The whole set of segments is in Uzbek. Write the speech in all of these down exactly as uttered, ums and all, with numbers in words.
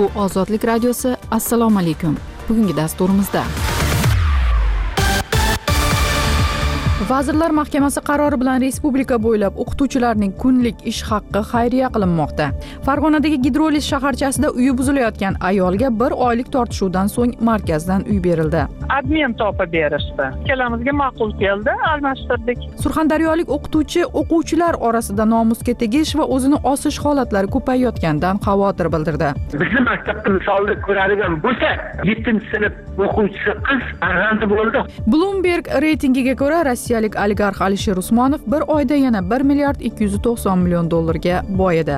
Bu Ozodlik radiosi. Assalomu alaykum. Bugungi dasturimizda Vazirlar Mahkamasi qarori bilan respublika bo'ylab o'qituvchilarning kunlik ish haqqi xayriya qilinmoqda. Farg'onadagi Gidrolis shaharchasida uyi buzilayotgan ayolga bir oylik tortishuvdan so'ng markazdan uy berildi. Admin topib berishdi. Ikkalamizga ma'qul keldi, almashtirdik. Surxondaryolik o'qituvchi o'quvchilar orasida nomusga tegish va o'zini osish holatlari ko'payayotganidan xavotir bildirdi. Bizni maktabda misolni ko'radigan bo'lsa, yettinchi sinf o'quvchisi qiz farzandi bo'ldi. Bloomberg reytingiga ko'ra rossiyalik oligarx Alisher Usmonov bir oyda yana bir milliard ikki yuz to'qson million dollarga boyidi.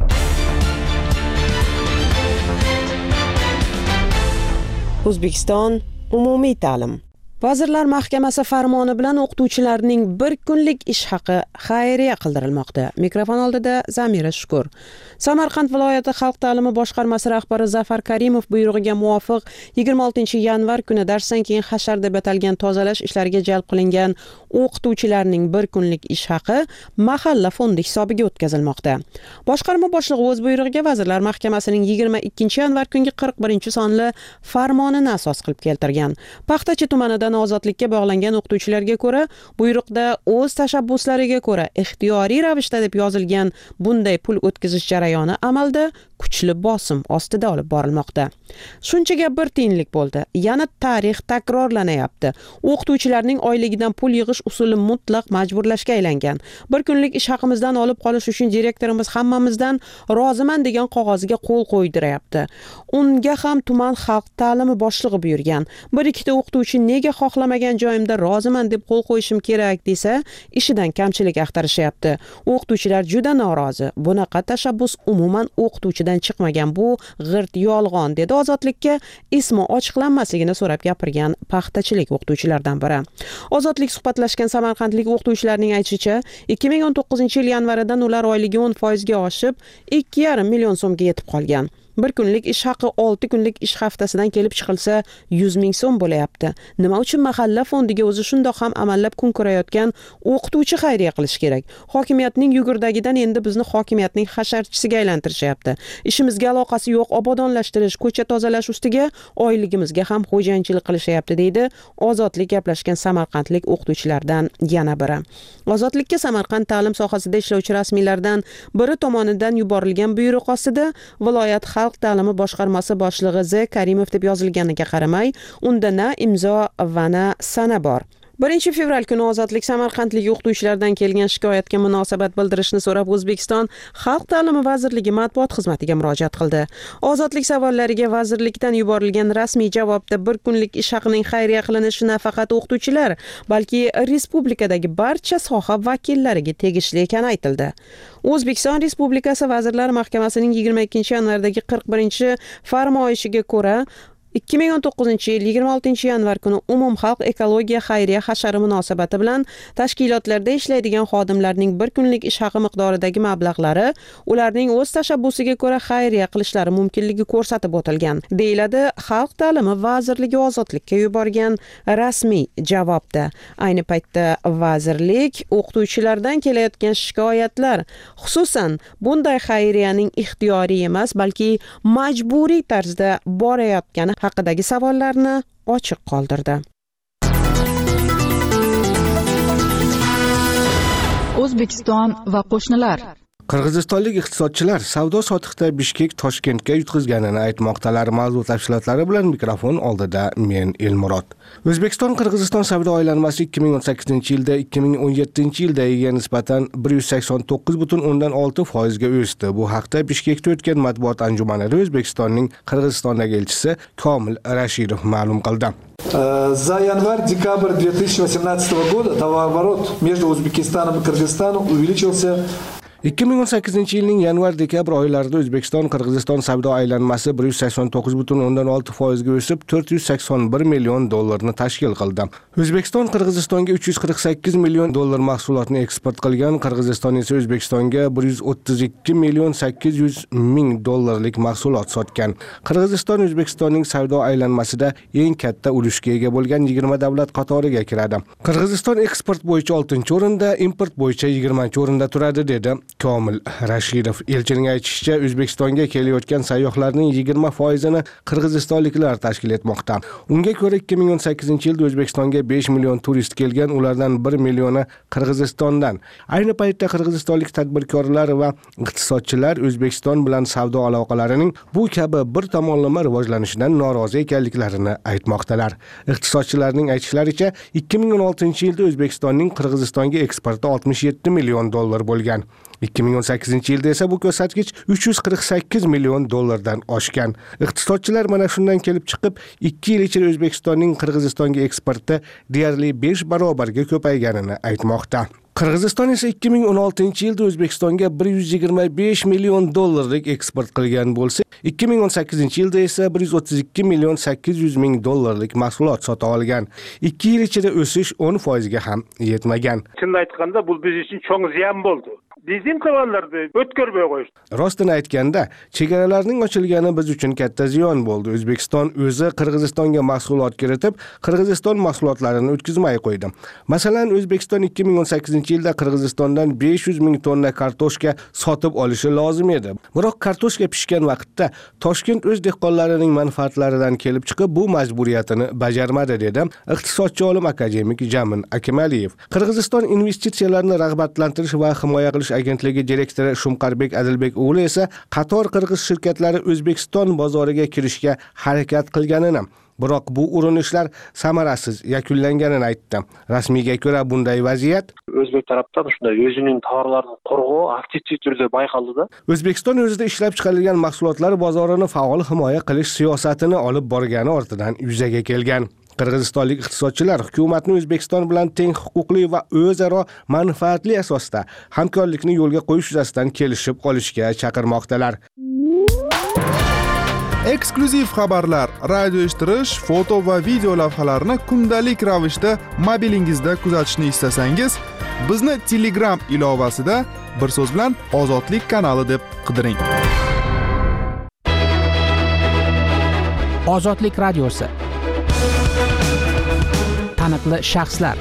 O'zbekiston umumiy ta'lim. Vazirlar Mahkamasi farmoni bilan o'qituvchilarning bir kunlik ish haqi xayriya qildirilmoqda. Mikrofon oldida Zamira Shukur. Samarqand viloyati xalq ta'limi boshqarmasi rahbari Zafar Karimov buyrug'iga muvofiq yigirma oltinchi yanvar kuni darsdan keyin hashar deb atalgan tozalash ishlariga jalb qilingan o'qituvchilarning bir kunlik ish haqi mahalla fondi hisobiga o'tkazilmoqda. Boshqarma boshlig'i o'z buyrug'iga Vazirlar Mahkamasining yigirma ikkinchi yanvar kungi qirq birinchi sonli farmonini asos qilib keltirgan. Paxtachi tumanida ozodlikka bog'langan o'qituvchilarga ko'ra, buyruqda o'z tashabbuslariga ko'ra ixtiyoriy ravishda deb yozilgan bunday pul o'tkazish jarayoni amalda kuchli bosim ostida olib borilmoqda. Shunchaga bir tiyinlik bo'ldi. Yana tarix takrorlanayapti. O'qituvchilarning oyligidan pul yig'ish usuli mutlaq majburlashga aylangan. Bir kunlik ish haqimizdan olib qolish uchun direktorimiz hammamizdan roziman degan qog'ozga qo'l qo'ydiryapti. Unga ham tuman xalq ta'limi boshlig'i buyurgan. Bir ikkita o'qituvchi nega xohlamagan joyimda roziman deb qo'l qo'yishim kerak desa, ishidan kamchilik axtarishyapti. O'qituvchilar juda norozi. Bunaqa tashabbus umuman o'qituvchidan chiqmagan, bu g'irt yolg'on dedi Ozodlikka ismi ochiqlanmasligini so'rab gapirgan paxtachilik o'qituvchilardan biri. Ozodlik suhbatlashgan samarqandlik o'qituvchilarning aytishicha, ikki ming o'n to'qqizinchi yil yanvaridan ular oyligi o'n foiz ga oshib, ikki yarim million so'mga yetib qolgan. Bir kunlik ish haqi olti kunlik ish haftasidan kelib chiqilsa yuz ming so'm bo'layapti. Nima uchun mahalla fondiga o'zi shundoq ham amallab kun ko'rayotgan o'qituvchi xayriya qilish kerak? Hokimiyatning yugurdagidan endi bizni hokimiyatning hasharchisiga aylantirishyapti. Ishimizga aloqasi yo'q obodonlashtirish, ko'cha tozalash ustiga oyligimizga ham xo'jayinchilik qilishyapti deydi Ozodlik gaplashgan samarqandlik o'qituvchilardan yana biri. Ozodlikka Samarqand ta'lim sohasida ishlovchi rasmiylardan biri tomonidan yuborilgan buyruq ostida viloyat xalq ta'limi boshqarmasi boshlig'i Z Karimov deb yozilganiga qaramay, unda na imzo va na sana bor. birinchi fevral kuni Ozodlik samarqandlik o'qituvchilardan kelgan shikoyatga munosabat bildirishni so'rab O'zbekiston Xalq ta'limi vazirligi matbuot xizmatiga murojaat qildi. Ozodlik savollariga vazirlikdan yuborilgan rasmiy javobda bir kunlik ish haqining xayriya qilinishi nafaqat o'qituvchilar, balki respublikadagi barcha soha vakillariga tegishli ekani aytildi. O'zbekiston Respublikasi Vazirlar Mahkamasining yigirma ikkinchi yanvardagi qirq birinchi farmoyishiga ko'ra ikki ming o'n to'qqizinchi yil yigirma oltinchi yanvar kuni umumxalq ekologiya xayriya hashari munosabati bilan tashkilotlarda ishlaydigan xodimlarning bir kunlik ish haqi miqdoridagi mablag'lari ularning o'z tashabbusiga ko'ra xayriya qilishlari mumkinligi ko'rsatib o'tilgan, deyiladi Xalq ta'limi vazirligi Ozodlikka yuborgan rasmiy javobda. Ayni paytda vazirlik o'qituvchilardan kelayotgan shikoyatlar, xususan bunday xayriyaning ixtiyoriy emas, balki majburiy tarzda borayotgani haqidagi savollarni ochiq qoldirdi. O'zbekiston va qo'shnilar. Qirg'izistonlik iqtisodchilar savdo-sotiqda Bishkek Toshkentga yutqizganini aytmoqdalar. Mavzu tafsilotlari bilan mikrofon oldida men Elmurod. O'zbekiston Qirg'iziston savdo aylanmasi ikki ming o'n sakkizinchi yilda ikki ming o'n yettinchi yildagiga nisbatan bir yuz sakson to'qqiz butun o'ndan olti foiz ga o'sdi. Bu haqda Bishkekda o'tgan matbuot anjumanida O'zbekistonning Qirg'izistondagi elchisi Komil Rashidov ma'lum qildi. За январь-декабрь две тысячи восемнадцатого года товарооборот между Узбекистаном и Кыргызстаном увеличился. ikki ming o'n sakkizinchi yilning yanvar-dekabr oylarida O'zbekiston Qirg'iziston savdo aylanmasi bir yuz sakson to'qqiz butun o'ndan olti foiz ga o'sib to'rt yuz sakson bir million dollarni tashkil qildi. O'zbekiston Qirg'izistonga uch yuz qirq sakkiz million dollar mahsulotni eksport qilgan, Qirg'iziston esa O'zbekistonga bir yuz o'ttiz ikki million sakkiz yuz ming dollarlik mahsulot sotgan. Qirg'iziston O'zbekistonning savdo aylanmasida eng katta ulushga ega bo'lgan yigirma davlat qatoriga kiradi. Qirg'iziston eksport bo'yicha oltinchi o'rinda, import bo'yicha yigirmanchi o'rinda turadi, dedi Komil Rashidov. Elchining aytishicha, O'zbekistonga kelayotgan sayyohlarning yigirma foizini qirg'izistonliklar tashkil etmoqda. Unga ko'ra ikki ming o'n sakkizinchi yilda O'zbekistonga besh million turist kelgan, ulardan bir millioni Qirg'izistondan. Ayni paytda qirg'izistonlik tadbirkorlar va iqtisodchilar O'zbekiston bilan savdo aloqalarining bu kabi bir tomonlama rivojlanishidan norozi ekanliklarini aytmoqdalar. Iqtisodchilarning aytishlaricha, ikki ming o'n oltinchi yilda O'zbekistonning Qirg'izistonga eksporti oltmish yetti million dollar bo'lgan. ikki ming o'n sakkizinchi yilda esa bu ko'rsatkich uch yuz qirq sakkiz million dollardan oshgan. Iqtisodchilar mana shundan kelib chiqib, ikki yil ichida O'zbekistonning Qirg'izistonga eksporti deyarli besh barobarga ko'payganini aytmoqda. Qirg'iziston esa ikki ming o'n oltinchi yilda O'zbekistonga bir yuz yigirma besh million dollarlik eksport qilgan bo'lsa, ikki ming o'n sakkizinchi yilda esa bir yuz o'ttiz ikki million sakkiz yuz ming dollarlik mahsulot sota olgan. ikki yil ichida o'sish o'n foizga ham yetmagan. Shunday aytganda, bu biz uchun cho'ng ziyon bo'ldi. Bizim kavallarni o'tkirmay qo'yishdi. Rostini aytganda, chegaralarning ochilgani biz uchun katta ziyon bo'ldi. O'zbekiston o'zi Qirg'izistonga mahsulot kiritib, Qirg'iziston mahsulotlarini o'tkazmay qo'ydi. Masalan, O'zbekiston ikki ming o'n sakkizinchi yilda Qirg'izistondan besh yuz ming tonna kartoshka sotib olishi lozim edi. Biroq kartoshka pishgan vaqtda Toshkent o'z dehqonlarining manfaatlaridan kelib chiqib, bu majburiyatini bajarmadi, dedi iqtisodchi olim akademik Jamin Akimaliyev. Qirg'iziston investitsiyalarni rag'batlantirish va himoya qilish agentligi direktori Shumqarbek Adilbek o'g'li esa qator qirg'iz shirkatlari O'zbekiston bozoriga kirishga harakat qilganini, biroq bu urinishlar samarasiz yakunlanganini aytdi. Rasmiyga ko'ra bunday vaziyat O'zbek tarafdan shunday o'zining tovarlarini qo'rg'u aktiv turda bayqaldi-da. O'zbekiston o'zida ishlab chiqarilgan mahsulotlar bozorini faol himoya qilish siyosatini olib borgani ortidan yuzaga kelgan. Qirg'izistonlik iqtisodchilar hukumatni O'zbekiston bilan teng huquqli va o'zaro manfaatli asosda hamkorlikni yo'lga qo'yish yuzasidan kelishib olishga chaqirmoqdalar. Eksklyuziv xabarlar, radio eshittirish, foto va video lavhalarni kundalik ravishda mobilingizda kuzatishni istasangiz, bizni Telegram ilovasida bir so'z bilan Ozodlik kanali deb qidiring. Ozodlik radiosi. Taniqli shaxslar.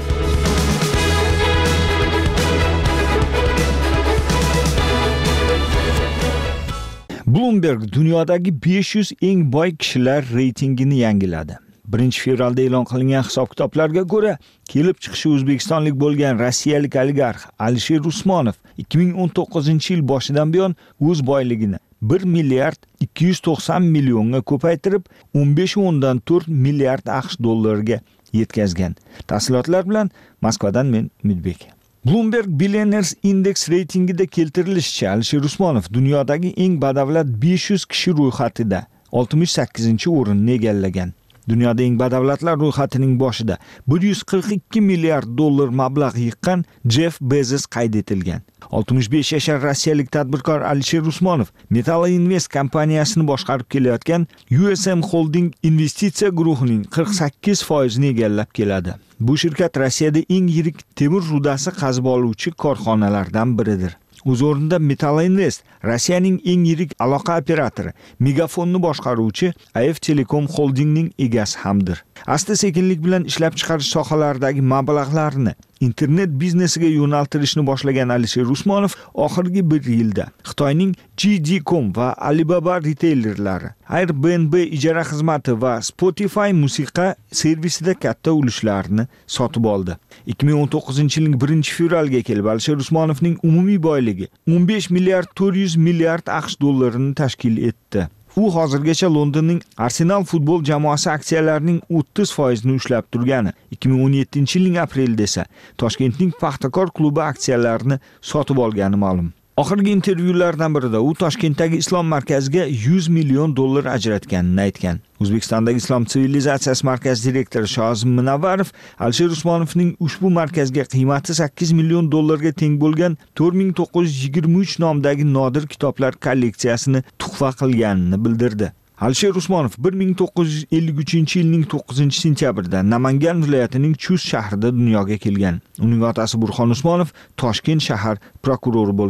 Bloomberg dunyodagi besh yuz eng boy kishilar reytingini yangiladi. birinchi fevralda e'lon qilingan hisob-kitoblarga ko'ra, kelib chiqishi o'zbekistonlik bo'lgan rossiyalik oligarx Alisher Usmonov ikki ming o'n to'qqizinchi yil boshidan buyon o'z boyligini bir milliard ikki yuz to'qson millionga ko'paytirib, o'n besh o'ndan to'rt milliard AQSh dollariga yetkazgan. Tafsilotlar bilan Moskvadan men Umidbek. Bloomberg Billionaires Index reytingida keltirilishicha, Alisher Usmonov dunyodagi eng badavlat besh yuz kishi ro'yxatida oltmish sakkizinchi o'rinni egallagan. Dunyoda eng badavlatlar ro'yxatining boshida bir yuz qirq ikki milliard dollar mablag' yiqqan Jeff Bezos qayd etilgan. oltmish besh yashar rossiyalik tadbirkor Alisher Usmonov Metall Invest kompaniyasini boshqarib kelayotgan U S M Holding investitsiya guruhining qirq sakkiz foizini egallab keladi. Bu shirkat Rossiyada eng yirik temir rudasi qazib oluvchi korxonalardan biridir. O'z o'rnida Metall Invest Rossiyaning eng yirik aloqa operatori Megafonni boshqaruvchi A F Telekom Holdingning egasi hamdir. Asta-sekinlik bilan ishlab chiqarish sohalaridagi mablag'larni internet biznesiga yo'naltirishni boshlagan Alisher Usmonov oxirgi bir yilda Xitoyning J D dot com va Alibaba reteylerlari, Airbnb ijara xizmati va Spotify musiqa servisida katta ulushlarni sotib oldi. ikki ming o'n to'qqizinchi yilning birinchi fevraliga kelib Alisher Usmonovning umumiy boyligi o'n besh milliard to'rt yuz milliard AQSh dollarini tashkil etdi. U hozirgacha Londonning Arsenal futbol jamoasi aksiyalarining o'ttiz foizini ushlab turgani, ikki ming o'n yettinchi yilning aprelida esa Toshkentning Paxtakor klubi aksiyalarini sotib olgani ma'lum. Oxirgi intervyulardan birida u Toshkentdagi Islom markaziga yuz million dollar ajratganini aytgan. O'zbekistondagi Islom sivilizatsiyasi markazi direktori Shozim Munavvarov Alisher Usmonovning ushbu markazga qiymati sakkiz million dollarga teng bo'lgan to'rt ming to'qqiz yuz yigirma uch nomdagi nodir kitoblar kolleksiyasini tuhfa qilganini bildirdi. Alisher Usmonov bir ming to'qqiz yuz ellik uchinchi yilning to'qqizinchi sentyabrida Namangan viloyatining Chus shahrida dunyoga kelgan. Uning otasi Burxon Usmonov Toshkent shahar prokurori bo'lgan.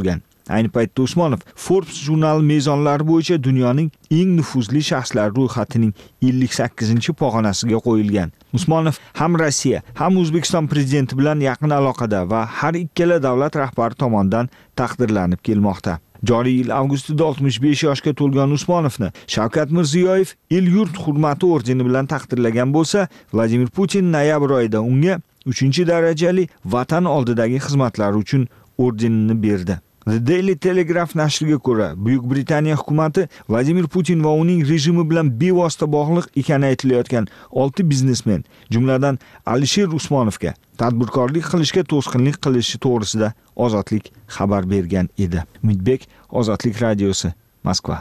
Ayni paytda Usmonov Forbes jurnali mezonlari bo'yicha dunyoning eng nufuzli shaxslar ro'yxatining ellik sakkizinchi pog'onasiga qo'yilgan. Usmonov ham Rossiya, ham O'zbekiston prezidenti bilan yaqin aloqada va har ikkala davlat rahbari tomonidan taqdirlanib kelmoqda. Joriy yil avgustida oltmish besh yoshga to'lgan Usmonovni Shavkat Mirziyoyev El-yurt hurmati ordeni bilan taqdirlagan bo'lsa, Vladimir Putin noyabr oyida unga uchinchi darajali vatan oldidagi xizmatlari uchun ordenini berdi. The Daily Telegraph nashriga ko'ra, Buyuk Britaniya hukumatı Vladimir Putin va uning rejimi bilan bevosita bog'liq ekani aytilayotgan olti biznesmen, jumladan Alisher Usmonovga tadbirkorlik qilishga to'sqinlik qilishi to'g'risida Ozodlik xabar bergan edi. Umidbek, Ozodlik radiosi, Moskva.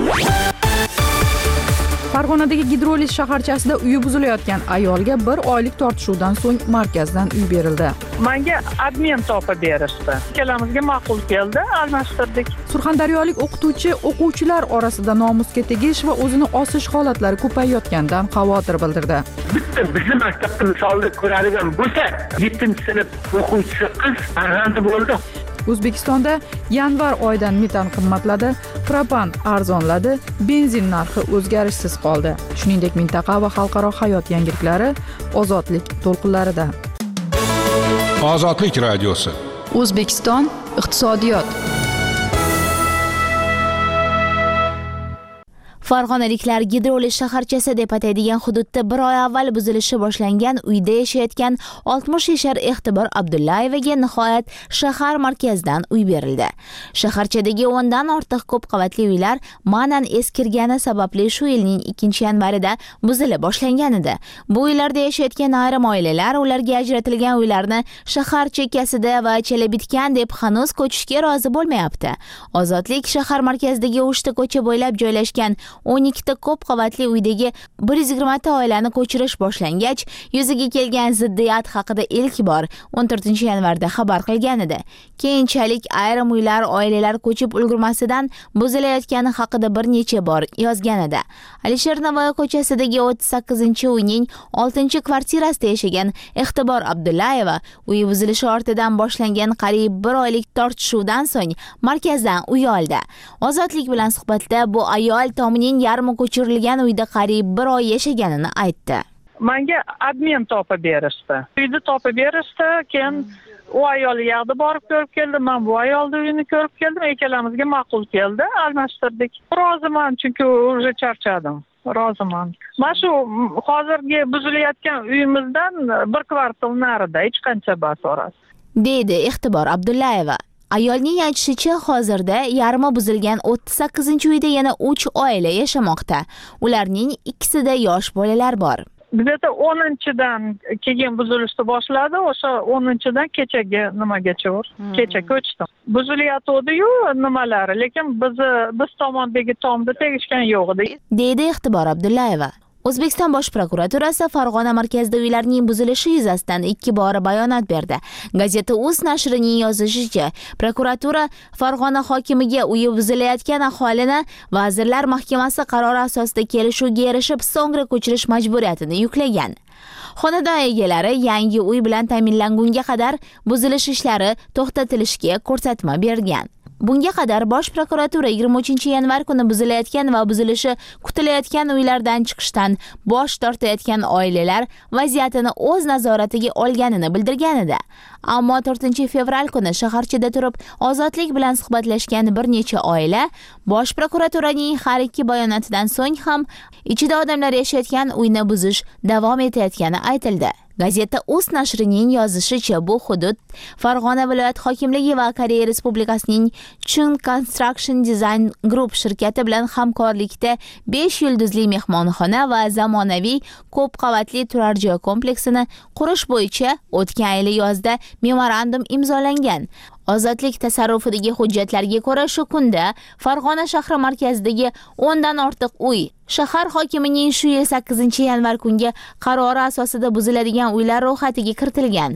Farg'onadagi Gidrolis shaharchasida uyi buzilayotgan ayolga bir oylik tortishuvdan so'ng markazdan uy berildi. Menga admin topib berishdi. Ikkalamizga ma'qul keldi, almashtirdik. Surxondaryolik o'qituvchi o'quvchilar orasida nomusga tegish va o'zini osish holatlari ko'payayotganidan xavotir bildirdi. Bitta bizni maktabda misolda ko'radigan bo'lsa, yettinchi sinf o'quvchisi qiz farzandi bo'ldi. O'zbekistonda yanvar oyidan metan qimmatladi, propan arzonladi, benzin narxi o'zgarishsiz qoldi. Shuningdek, mintaqa va xalqaro hayot yangiliklari Ozodlik to'lqinlarida. Ozodlik radiosi. O'zbekiston iqtisodiyot. Farg'onaliklar Gidrolis shaharchasi deb ataydigan hududda bir oy avval buzilishi boshlangan uyda yashayotgan oltmish yashar Ehtibor Abdullayevaga nihoyat shahar markazidan uy berildi. Shaharchadagi o'ndan ortiq ko'p qavatli uylar ma'nan eskirgani sababli shu yilning ikkinchi yanvarida buzila boshlangan edi. Bu uylarda yashayotgan ayrim oilalar ularga ajratilgan uylarni shahar chekkasida va chala bitgan deb hanuz ko'chishga rozi bo'lmayapti. Ozodlik shahar markazidagi uchta ko'cha bo'ylab joylashgan o'n ikkita ko'p qavatli uydagi bir yuz yigirma ta oilani ko'chirish boshlangach, yuzaga kelgan ziddiyat haqida ilk bor o'n to'rtinchi yanvarda xabar qilgan edi. Keyinchalik ayrim uylar oilalar ko'chib ulgurmasidan buzilayotgani haqida bir necha bor yozgan edi. Alisher Navoiy ko'chasidagi o'ttiz sakkizinchi uyning oltinchi kvartirasida yashagan Ehtibor Abdullayeva uy buzilishi ortidan boshlangan qariyb bir oylik tortishuvdan so'ng markazdan uy oldi. Ozodlik bilan suhbatda bu ayol tomining yarmi ko'chirilgan uyda qariyb bir oy yashaganini aytdi. Menga admin topib berishdi. Uyni topib berishdi, keyin u ayol yoqda borib ko'rib keldim, men bu ayolning uyini ko'rib keldim, ikkalamizga ma'qul keldi, almashtirdik. Roziman, chunki уже charchadim. Roziman. Mana shu hozirgi buzilayotgan uyimizdan bir kvartal narida hech qancha basoras. Deydi Ehtibor Abdullayeva. Ayolning aytishicha, hozirda yarmi buzilgan o'ttiz sakkizinchi uyda yana uch oila yashamoqda. Ularning ikkisida yosh bolalar bor. Bizda o'ninchidan keyin buzilishni boshladi, o'sha o'ninchidan kechaga nimagacha bor. Kecha ko'chdim. Buzilayotdi-yu nimalari, lekin biz biz tomondagi tomda tegishgan yo'q edi. Deydi Ehtibor Abdullayeva. O'zbekiston Bosh prokuraturasi Farg'ona markazida uylarning buzilishi yuzasidan ikki bora bayonot berdi. Gazeta Uz nashrining yozishicha, prokuratura Farg'ona hokimiga uyi buzilayotgan aholini Vazirlar Mahkamasi qarori asosida kelishuvga erishib, so'ngra ko'chirish majburiyatini yuklagan. Xonadon egalari yangi uy bilan ta'minlangunga qadar buzilish ishlari to'xtatilishiga ko'rsatma bergan. Bunga qadar Bosh prokuratura yigirma uchinchi yanvar kuni buzilayotgan va buzilishi kutilayotgan uylardan chiqishdan bosh tortayotgan oilalar vaziyatini o'z nazoratiga olganini bildirgan edi. Ammo to'rtinchi fevral kuni shaharchada turib Ozodlik bilan suhbatlashgan bir necha oila Bosh prokuraturaning har ikki bayonotidan so'ng ham ichida odamlar yashayotgan uyni buzish davom etayotgani aytildi. Gazeta Uz nashrining yozishicha, bu hudud Farg'ona viloyat hokimligi va Koreya Respublikasining Chung Construction Design Group shirkati bilan hamkorlikda besh yulduzli mehmonxona va zamonaviy ko'p qavatli turar joy kompleksini qurish bo'yicha o'tgan yil yozda memorandum imzolangan. Ozodlik tasarrufidagi hujjatlarga ko'ra, shu kunda Farg'ona shahri markazidagi o'ndan ortiq uy shahar hokimining shu yil sakkizinchi yanvar kungi qarori asosida buziladigan uylar ro'yxatiga kiritilgan.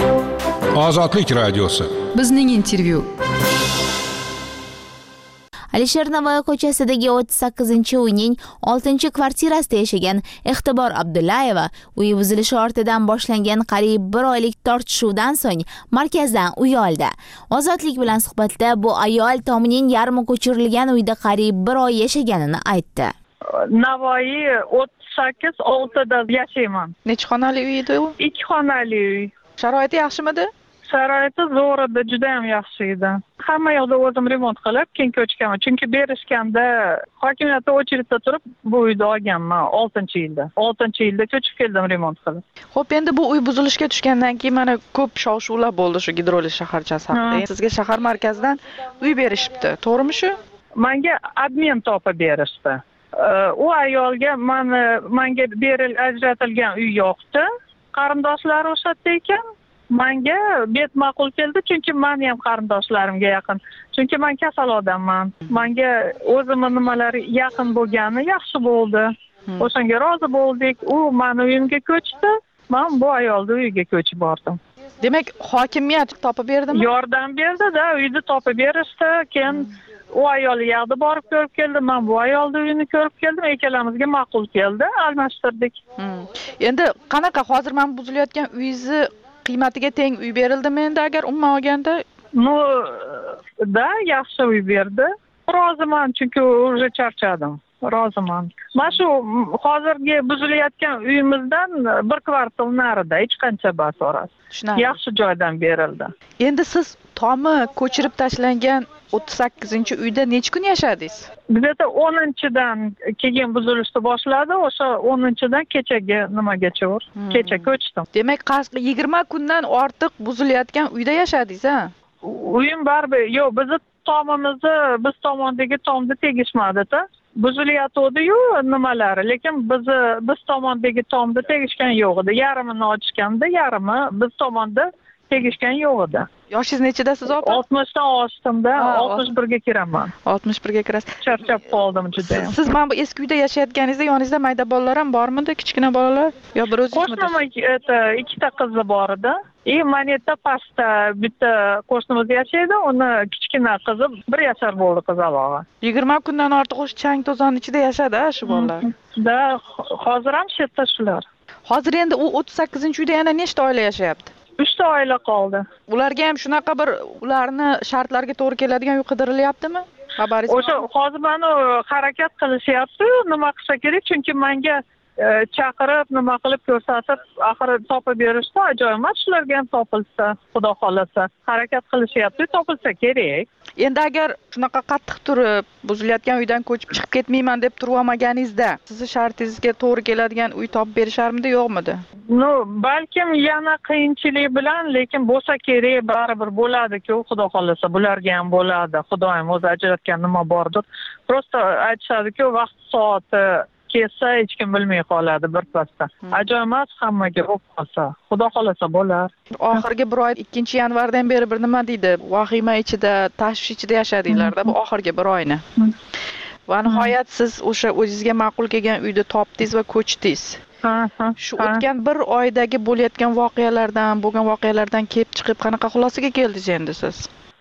Ozodlik radiosi. Bizning intervyu. Alisher Navoiy ko'chasidagi o'ttiz sakkizinchi uyning oltinchi kvartirasida yashagan Iqtibor Abdullayeva uyi buzilishi ortidan boshlangan qariyb bir oylik tortishuvdan so'ng markazdan uy oldi. Ozodlik bilan suhbatda bu ayol tomining yarmi ko'chirilgan uyda qariyb bir oy yashaganini aytdi. Navoiy o'ttiz sakkiz oltida yashayman. Necha xonali uy edi u? Ikki xonali uy. Sharoiti yaxshimidi? Sharoiti zo'r edi, juda ham yaxshi edi. Hamma yoqda o'zim remont qilib, keyin ko'chganman. Chunki berishganda hokimiyatda очередda turib bu uyni olganman oltinchi yilda. oltinchi yilda ko'chib keldim remont qilib. Xo'p, endi bu uy buzilishga tushgandan keyin mana ko'p shov-shuvlar bo'ldi shu gidrolis shaharchasi haqida. Sizga shahar markazidan uy berishibdi, to'g'rimi shu? Menga admin topib berishdi. U ayolga meni menga beril ajratilgan uy yo'qdi. Qarindoshlari o'shatdi ekan. Menga bet ma'qul keldi, chunki men ham qarindoshlarimga yaqin. Chunki men kasal odamman. Menga o'zimning nimalari yaqin bo'lgani yaxshi bo'ldi. O'shanga rozi bo'ldik. U meni uyimga ko'chdi. Men bu ayolning uyiga ko'chib bordim. Demak, hokimiyat topib berdimi? Yordam berdi-da, uyni topib berishdi. Keyin u ayol yoqda borib ko'rib keldi, men bu ayolning uyini ko'rib keldim. Ikkalamizga ma'qul keldi, almashtirdik. Endi qanaqa hozir men buzilayotgan uyingizni qiymatiga teng uy berildimi endi agar umuman olganda? No, da yaxshi uy berdi. Roziman, chunki уже charchadim. Roziman. Mana shu hozirgi buzilayotgan uyimizdan bir kvartal narida hech qancha basoras. Yaxshi joydan berildi. Endi siz tomi ko'chirib tashlangan o'ttiz sakkizinchi uyda necha kun yashadingiz? Где-то o'ninchidan keyin buzilishni boshladi, o'sha o'ninchidan kechagi nimagacha bor. Kecha ko'chdim. Demak, yigirma kundan ortiq buzilayotgan uyda yashadingiz, ha? Uyim baribir, yo'q, bizni tomimizni, biz tomondagi tomni tegishmadi-da. Buzilayotdi-yu nimalari, lekin biz biz tomondagi tomni tegishgan yo'q edi. Yarmini ochganda, yarmi biz tomonda tegishgan yo'q edi. Yoshingiz nechidasiz opa? oltmishdan ostimda, oltmish birga kiraman. oltmish birga kirasiz. Charchab qoldim juda ham. Siz mana bu eski uyda yashayotganingizda yoningizda mayda bolalar ham bormidi? Kichkina bolalar? Yo bir o'zingizmi? Qo'shnim ikkita qizi bor edi. И manetta pastda bitta qo'shnimiz yashaydi, uni kichkina qizi bir yashar bo'ldi qizalog'i. yigirma kundan ortiq o'sha chang to'zon ichida yashadi shu bolalar. Da, hozir ham shu yerda shular. Hozir endi u o'ttiz sakkizinchi uyda yana nechta oila yashayapti? uchta oila qoldi. Ularga ham shunaqa bir ularni shartlarga to'g'ri keladigan uy qidirilyaptimi? Xabaringiz o'sha hozir meni harakat qilishyapti, nima qilsa kerak, chunki menga chaqirib, nima qilib ko'rsatib, axir topib berishdi, ajoyib. Shularga ham topilsa, xudo xolasa, harakat qilishyapti, topilsa kerak. Endi agar shunaqa qattiq turib, buzilayotgan uydan ko'chib chiqib ketmayman deb turib olmaganingizda, sizni shartingizga to'g'ri keladigan uy topib berisharmidi, yo'qmidi? No, balkim yana qiyinchilik bilan, lekin bo'lsa kerak, baribir bo'ladi-ku, xudo xolasa, bularga ham bo'ladi. Xudoyim o'zi ajratgan nima bordir. Prosta aytishadi-ku, vaqt soati kelsa hech kim bilmay qoladi bir pasda. Ajoyib emas, hammaga bo'lib qolsa. Xudo xolasa bo'lar. Oxirgi bir oy ikkinchi yanvardan beri bir nima deydi? Vahima ichida, tashvish ichida yashadinglar-da bu oxirgi bir oyni. Va nihoyat siz o'sha o'zingizga ma'qul kelgan uyni topdingiz va ko'chdingiz. Shu o'tgan bir oydagi bo'layotgan voqealardan, bo'lgan voqealardan kelib chiqib qanaqa xulosaga keldingiz endi siz?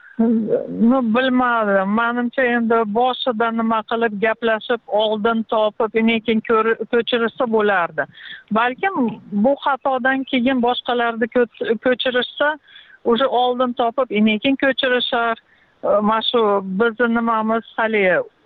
No, bilmadim. Menimcha endi boshida nima qilib gaplashib, oldin topib, keyin ko'chirishsa bo'lardi. Balkim bu xatodan keyin boshqalarni ko'chirishsa, o'sha oldin topib, keyin ko'chirishar. Mana shu bizni nimamiz hali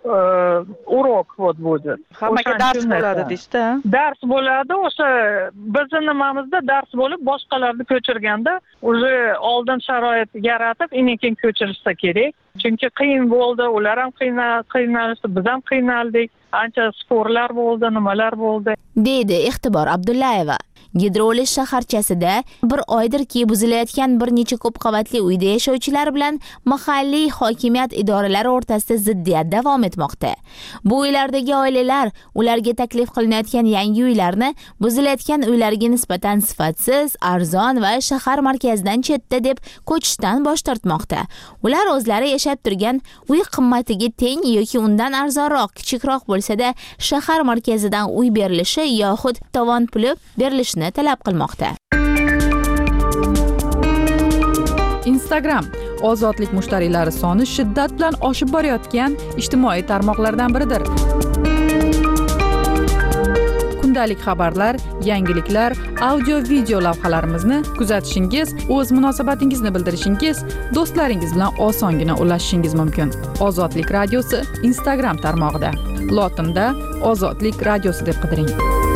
urok вот будет. Hammaga dars bo'ladi deysiz-da? Dars bo'ladi, o'sha bizni nimamizda dars bo'lib, boshqalarni ko'chirganda o'zi oldin sharoit yaratib, keyin ko'chirishsa kerak. Chunki qiyin bo'ldi, ular ham qiynalishdi, biz ham qiynaldik. Ancha sporlar bo'ldi, nimalar bo'ldi. Deydi Iqtibor Abdullayeva. Gidrolis shaharchasida bir oydirki buzilayotgan bir necha ko'p qavatli uyda yashovchilar bilan mahalliy hokimiyat idoralari o'rtasida ziddiyat davom etmoqda. Bu uylardagi oilalar ularga taklif qilinayotgan yangi uylarni buzilayotgan uylarga nisbatan sifatsiz, arzon va shahar markazidan chetda deb ko'chishdan bosh tortmoqda. Ular o'zlari yashab turgan uy qimmatiga teng yoki undan arzonroq, kichikroq bo'lsa-da, shahar markazidan uy berilishi yoxud tovon puli berilishini talab qilmoqda. Instagram ozodlik mushtariylari soni shiddat bilan oshib borayotgan ijtimoiy tarmoqlardan biridir. Kundalik xabarlar, yangiliklar, audio video lavhalarimizni kuzatishingiz, o'z munosabatingizni bildirishingiz, do'stlaringiz bilan osongina ulashishingiz mumkin. Ozodlik radiosi Instagram tarmog'ida. Lotinda Ozodlik radiosi deb qidiring.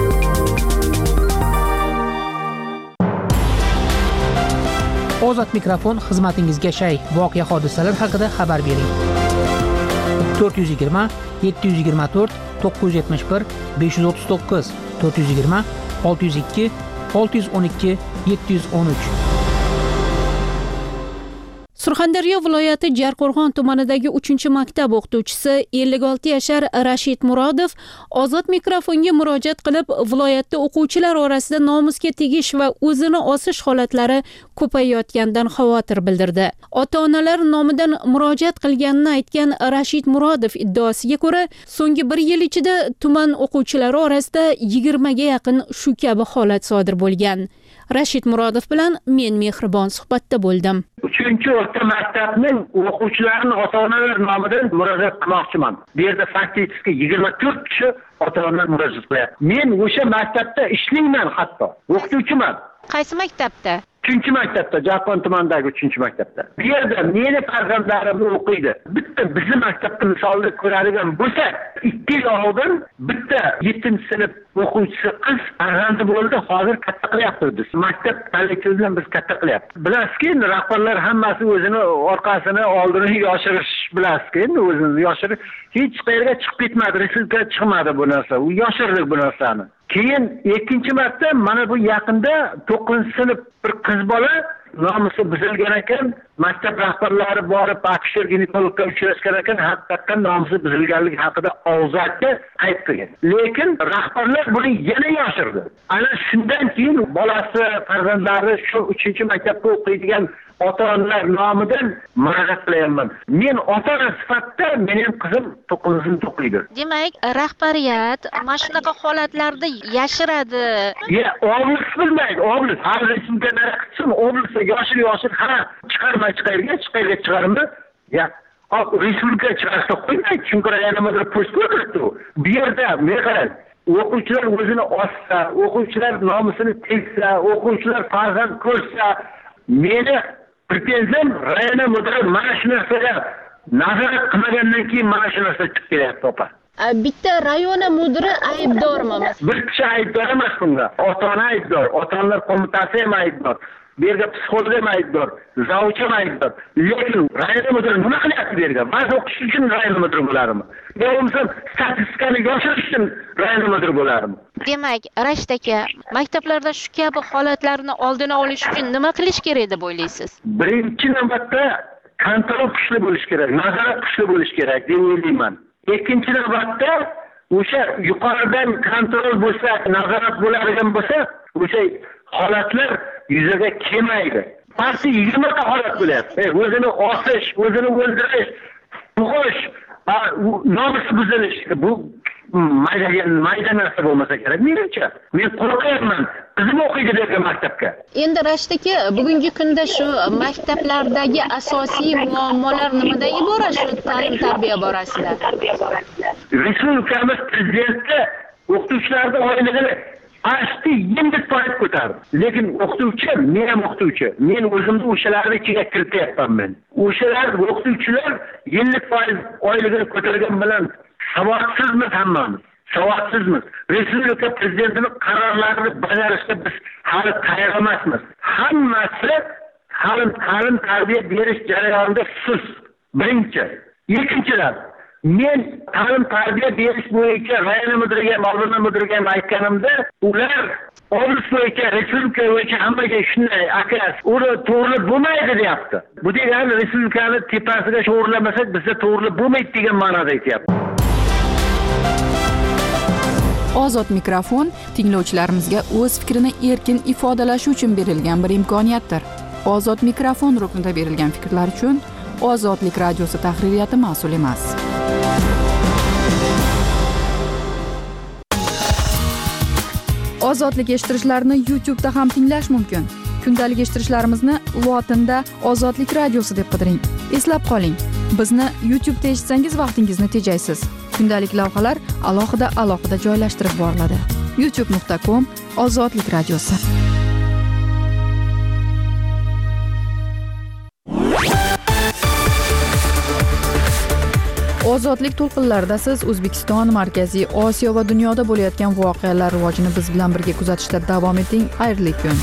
Ozod mikrofon xizmatingizga shay. Voqea hodisalar haqida xabar bering. to'rt yuz yigirma yetti yuz yigirma to'rt to'qqiz yuz yetmish bir besh yuz o'ttiz to'qqiz to'rt yuz yigirma olti yuz ikki olti yuz o'n ikki yetti yuz o'n uch. Surxondaryo viloyati Jarqo'rg'on tumanidagi uchinchi maktab o'qituvchisi ellik olti yashar Rashid Murodov ozod mikrofonga murojaat qilib, viloyatda o'quvchilar orasida nomusga tegish va o'zini osish holatlari ko'payayotganidan xavotir bildirdi. Ota-onalar nomidan murojaat qilganini aytgan Rashid Murodov iddaosiga ko'ra, so'nggi bir yil ichida tuman o'quvchilari orasida yigirmaga yaqin shu kabi holat sodir bo'lgan. Rashid Murodov bilan men mehribon suhbatda bo'ldim. uchinchi o'rta maktabning o'quvchilarini ota-onalar nomidan murojaat qilmoqchiman. Bu yerda faktiski yigirma to'rt kishi ota-onalar murojaat qilyapti. Men o'sha maktabda ishlayman, hatto o'qituvchiman. Qaysi maktabda? uchinchi maktabda, Jarqo'rg'on tumanidagi uchinchi maktabda. Bu yerda meni farzandlarim o'qiydi. Bitta bizning maktabda misolni ko'radigan bo'lsak, ikki yil oldin bitta yettinchi sinf o'quvchisi qiz farzandi bo'ldi, hozir katta qilyapti biz. Maktab kolleksiya bilan biz katta qilyapmiz. Bilasizki, rahbarlar hammasi o'zini orqasini, oldini yoshirish bilasizki, o'zini yoshirib hech qayerga chiqib ketmadi, respublika chiqmadi bu narsa. U yoshirdik bu narsani. Keyin ikkinchi marta mana bu yaqinda to'qqizinchi sinf bir qiz bola nomusi buzilgan ekan, maktab rahbarlari borib akушер ginekologga uchrashgan ekan, haqiqatan nomusi buzilganligi haqida og'zaki aytgan. Lekin rahbarlar buni yana yoshirdi. Ana shundan keyin bolasi, farzandlari shu uchinchi maktabda o'qiydigan ota-onalar nomidan murojaat qilyapman. Men ota-ona sifatida mening qizim to'qqizinchi sinfda o'qiydi. Demak, rahbariyat mana shunaqa holatlarda yashiradi. Ya, oblis bilmaydi, oblis. Har resmga naqsin, oblis yoshir yoshir ha chiqarmay chiqarga, chiqarga chiqarmi? Ya, hop respublika chiqarsa qo'ymaydi, chunki yana bir post ko'rdi. Bu yerda men qarang, o'quvchilar o'zini ossa, o'quvchilar nomusini tegsa, o'quvchilar farzand ko'rsa, meni pretenziyam rayona mudiri mana shu narsaga nazorat qilmagandan keyin mana shu narsa chiqib kelyapti, opa. Bitta rayona mudiri aybdormi? Bir kishi aybdor emas bunda. Ota-ona aybdor, ota-onalar qo'mitasi ham aybdor. Bu yerga psixolog ham aybdor, zavch ham aybdor. Lekin rayona mudiri nima qilyapti bu yerga? Ba'zi o'qish uchun rayona mudiri bo'ladimi? Yo bo'lmasa statistikani yoshirish uchun rayona mudiri bo'ladimi? Demak, Rashid aka, maktablarda shu kabi holatlarni oldini olish uchun nima qilish kerak deb o'ylaysiz? Birinchi navbatda kontrol kuchli bo'lish kerak, nazorat kuchli bo'lish kerak deb o'ylayman. Ikkinchi navbatda o'sha yuqoridan kontrol bo'lsa, nazorat bo'ladigan bo'lsa, o'sha holatlar yuzaga kelmaydi. Faqat yigirma ta holat bo'lyapti. O'zini osish, o'zini o'ldirish, tug'ish, nomus buzilish. Bu mayda mayda narsa bo'lmasa kerak. Menimcha, men qo'rqyapman. Qizim o'qiydi degan maktabga. Endi Rashid aka, bugungi kunda shu maktablardagi asosiy muammolar nimadan iborat shu ta'lim-tarbiya borasida? Respublikamiz prezidenti o'qituvchilarning oyligini Asti yengil foiz ko'tardi. Lekin o'qituvchi, men ham o'qituvchi. Men o'zimni o'shalarning ichiga kirityapman men. O'shalar o'qituvchilar yengil foiz oyligini ko'targan bilan savodsizmiz hammamiz. Savodsizmiz. Respublika prezidentining qarorlarini bajarishga biz hali tayyor emasmiz. Hammasi hali ta'lim tarbiya berish jarayonida sust. Birinchi. Ikkinchidan, men ta'lim tarbiya berish bo'yicha rayona mudiriga, ma'lumot mudiriga aytganimda, ular oblis bo'yicha, respublika bo'yicha hammaga shunday aka, uni to'g'ri bo'lmaydi deyapti. Bu degani respublikani tepasiga sho'rlamasak bizda to'g'ri bo'lmaydi degan ma'noda aytyapti. Ozod mikrofon tinglovchilarimizga o'z fikrini erkin ifodalashi uchun berilgan bir imkoniyatdir. Ozod mikrofon ruknida berilgan fikrlar uchun Ozodlik radiosi tahririyati mas'ul emas. Ozodlik eshittirishlarni YouTube da ham tinglash mumkin. Kundalik eshittirishlarimizni lotinda Ozodlik radiosi deb qidiring. Eslab qoling, bizni YouTube da eshitsangiz vaqtingizni tejaysiz. Kundalik lavhalar alohida alohida joylashtirib boriladi. youtube nuqta com Ozodlik radiosi. Ozodlik to'lqinlarida siz O'zbekiston, Markaziy Osiyo va dunyoda bo'layotgan voqealar rivojini biz bilan birga kuzatishda davom eting. Xayrli kun.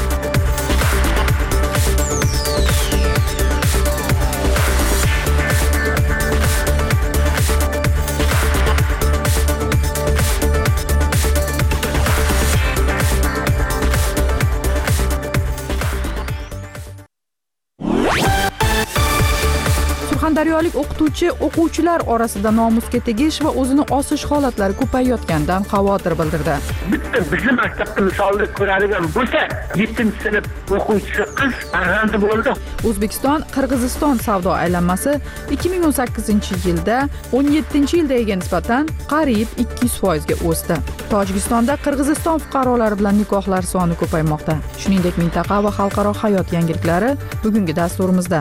Surxondaryolik o'qituvchi o'quvchilar orasida nomusga tegish va o'zini osish holatlari ko'payayotganidan xavotir bildirdi. Bitta bizim maktabda misolni ko'radigan bo'lsa, yettinchi sinf o'quvchisi qiz farzandi bo'ldi. O'zbekiston Qirg'iziston savdo aylanmasi ikki ming o'n sakkizinchi yilda o'n yettinchi yildagiga nisbatan qariyb ikki yuz foiz ga o'sdi. Tojikistonda Qirg'iziston fuqarolari bilan nikohlar soni ko'paymoqda. Shuningdek, mintaqa va xalqaro hayot yangiliklari bugungi dasturimizda.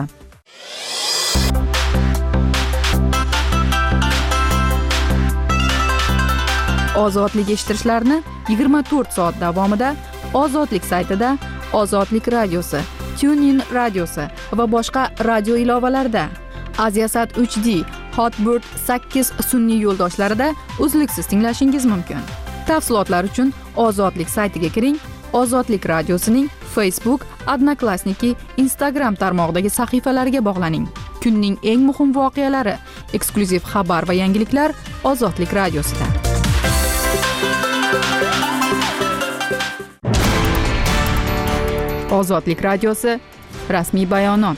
Ozodlik eshittirishlarni yigirma to'rt soat davomida Ozodlik saytida, Ozodlik radiosi, TuneIn radiosi va boshqa radio ilovalarida, Aziasat uch D, Hotbird sakkiz sun'iy yo'ldoshlarida uzluksiz tinglashingiz mumkin. Tafsilotlar uchun Ozodlik saytiga kiring. Ozodlik radiosining Facebook, Odnoklassniki, Instagram tarmog'idagi sahifalariga bog'laning. Kunning eng muhim voqealari, eksklyuziv xabar va yangiliklar Ozodlik radiosida. Ozodlik radiosi rasmiy bayonot.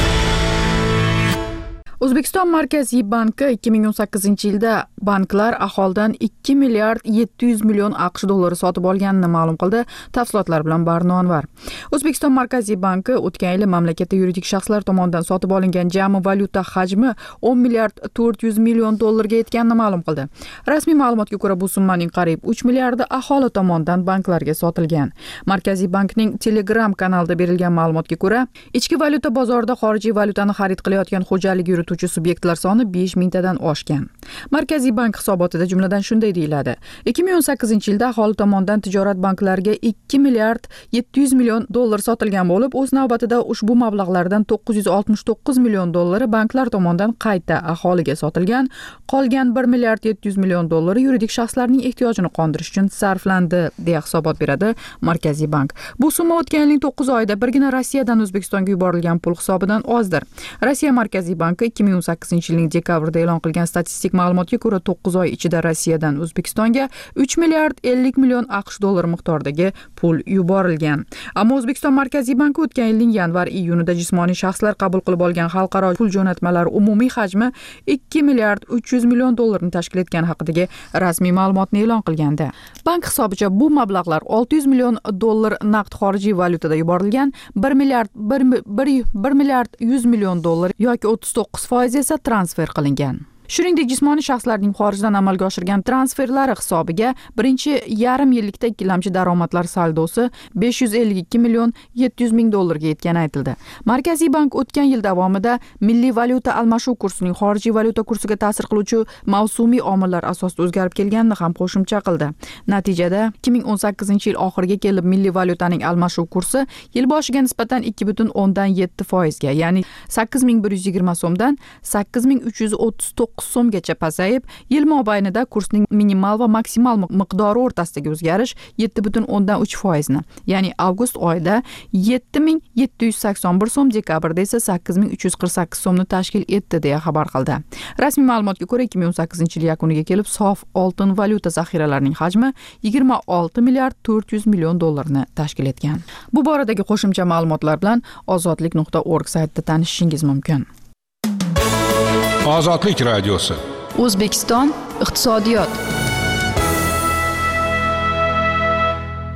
O'zbekiston Markaziy banki ikki ming o'n sakkizinchi yilda banklar aholidan ikki milliard yetti yuz million AQSh dollari sotib olganini ma'lum qildi. Tafsilotlar bilan Barno Anvar. O'zbekiston Markaziy banki o'tgan yil mamlakatda yuridik shaxslar tomonidan sotib olingan jami valyuta hajmi o'n milliard to'rt yuz million dollarga yetganini ma'lum qildi. Rasmiy ma'lumotga ko'ra, bu summaning qariyb uch milliardi aholi tomonidan banklarga sotilgan. Markaziy bankning Telegram kanalida berilgan ma'lumotga ko'ra, ichki valyuta bozorida xorijiy valyutani xarid qilayotgan xo'jalik yurituvchi subyektlar soni besh mingtadan oshgan. Markaziy bank hisobotida jumladan shunday deyiladi: ikki ming o'n sakkizinchi yilda aholi tomonidan tijorat banklariga ikki milliard yetti yuz million dollar sotilgan bo'lib, o'z navbatida ushbu mablag'lardan to'qqiz yuz oltmish to'qqiz million dollari banklar tomonidan qayta aholiga sotilgan. Qolgan bir milliard yetti yuz million dollari yuridik shaxslarning ehtiyojini qondirish uchun sarflandi, deya hisobot beradi Markaziy bank. Bu summa o'tgan yilning to'qqiz oyida birgina Rossiyadan O'zbekistonga yuborilgan pul hisobidan ozdir. Rossiya Markaziy banki ikki ming o'n sakkizinchi yilning dekabrida e'lon qilgan statistik ma'lumotga ko'ra, to'qqiz oy ichida Rossiyadan O'zbekistonga uch milliard ellik million AQSh dollari miqdoridagi pul yuborilgan. Ammo O'zbekiston Markaziy banki o'tgan yilning yanvar-iyunida jismoniy shaxslar qabul qilib olgan xalqaro pul jo'natmalari umumiy hajmi ikki milliard uch yuz million dollarni tashkil etgani haqidagi rasmiy ma'lumotni e'lon qilgandi. Bank hisobicha bu mablag'lar olti yuz million dollar naqd xorijiy valyutada yuborilgan, bir milliard bir milliard yuz million dollar yoki o'ttiz to'qqiz foiz esa transfer qilingan. Shuningdek, jismoniy shaxslarning xorijdan amalga oshirgan transferlari hisobiga birinchi yarim yillikda ikkilamchi daromadlar saldosi besh yuz ellik ikki million yetti yuz ming dollarga yetgani aytildi. Markaziy bank o'tgan yil davomida milliy valyuta almashuv kursining xorijiy valyuta kursiga ta'sir qiluvchi mavsumiy omillar asosida o'zgarib kelganini ham qo'shimcha qildi. Natijada ikki ming o'n sakkizinchi yil oxiriga kelib milliy valyutaning almashuv kursi yil boshiga nisbatan ikki butun o'ndan yetti foizga, ya'ni sakkiz ming bir yuz yigirma so'mdan sakkiz ming uch yuz o'ttiz to'qqiz so'mgacha pasayib, yil mobaynida kursning minimal va maksimal miqdori o'rtasidagi o'zgarish yetti butun o'ndan uch foizni, ya'ni avgust oyida yetti ming yetti yuz sakson bir so'm, dekabrda esa sakkiz ming uch yuz qirq sakkiz so'mni tashkil etdi, deya xabar qildi. Rasmiy ma'lumotga ko'ra, ikki ming o'n sakkizinchi yil yakuniga kelib sof oltin valyuta zaxiralarining hajmi yigirma olti milliard to'rt yuz million dollarni tashkil etgan. Bu boradagi qo'shimcha ma'lumotlar bilan ozodlik nuqta org saytida tanishishingiz mumkin. Ozodlik radiosi. O'zbekiston iqtisodiyot.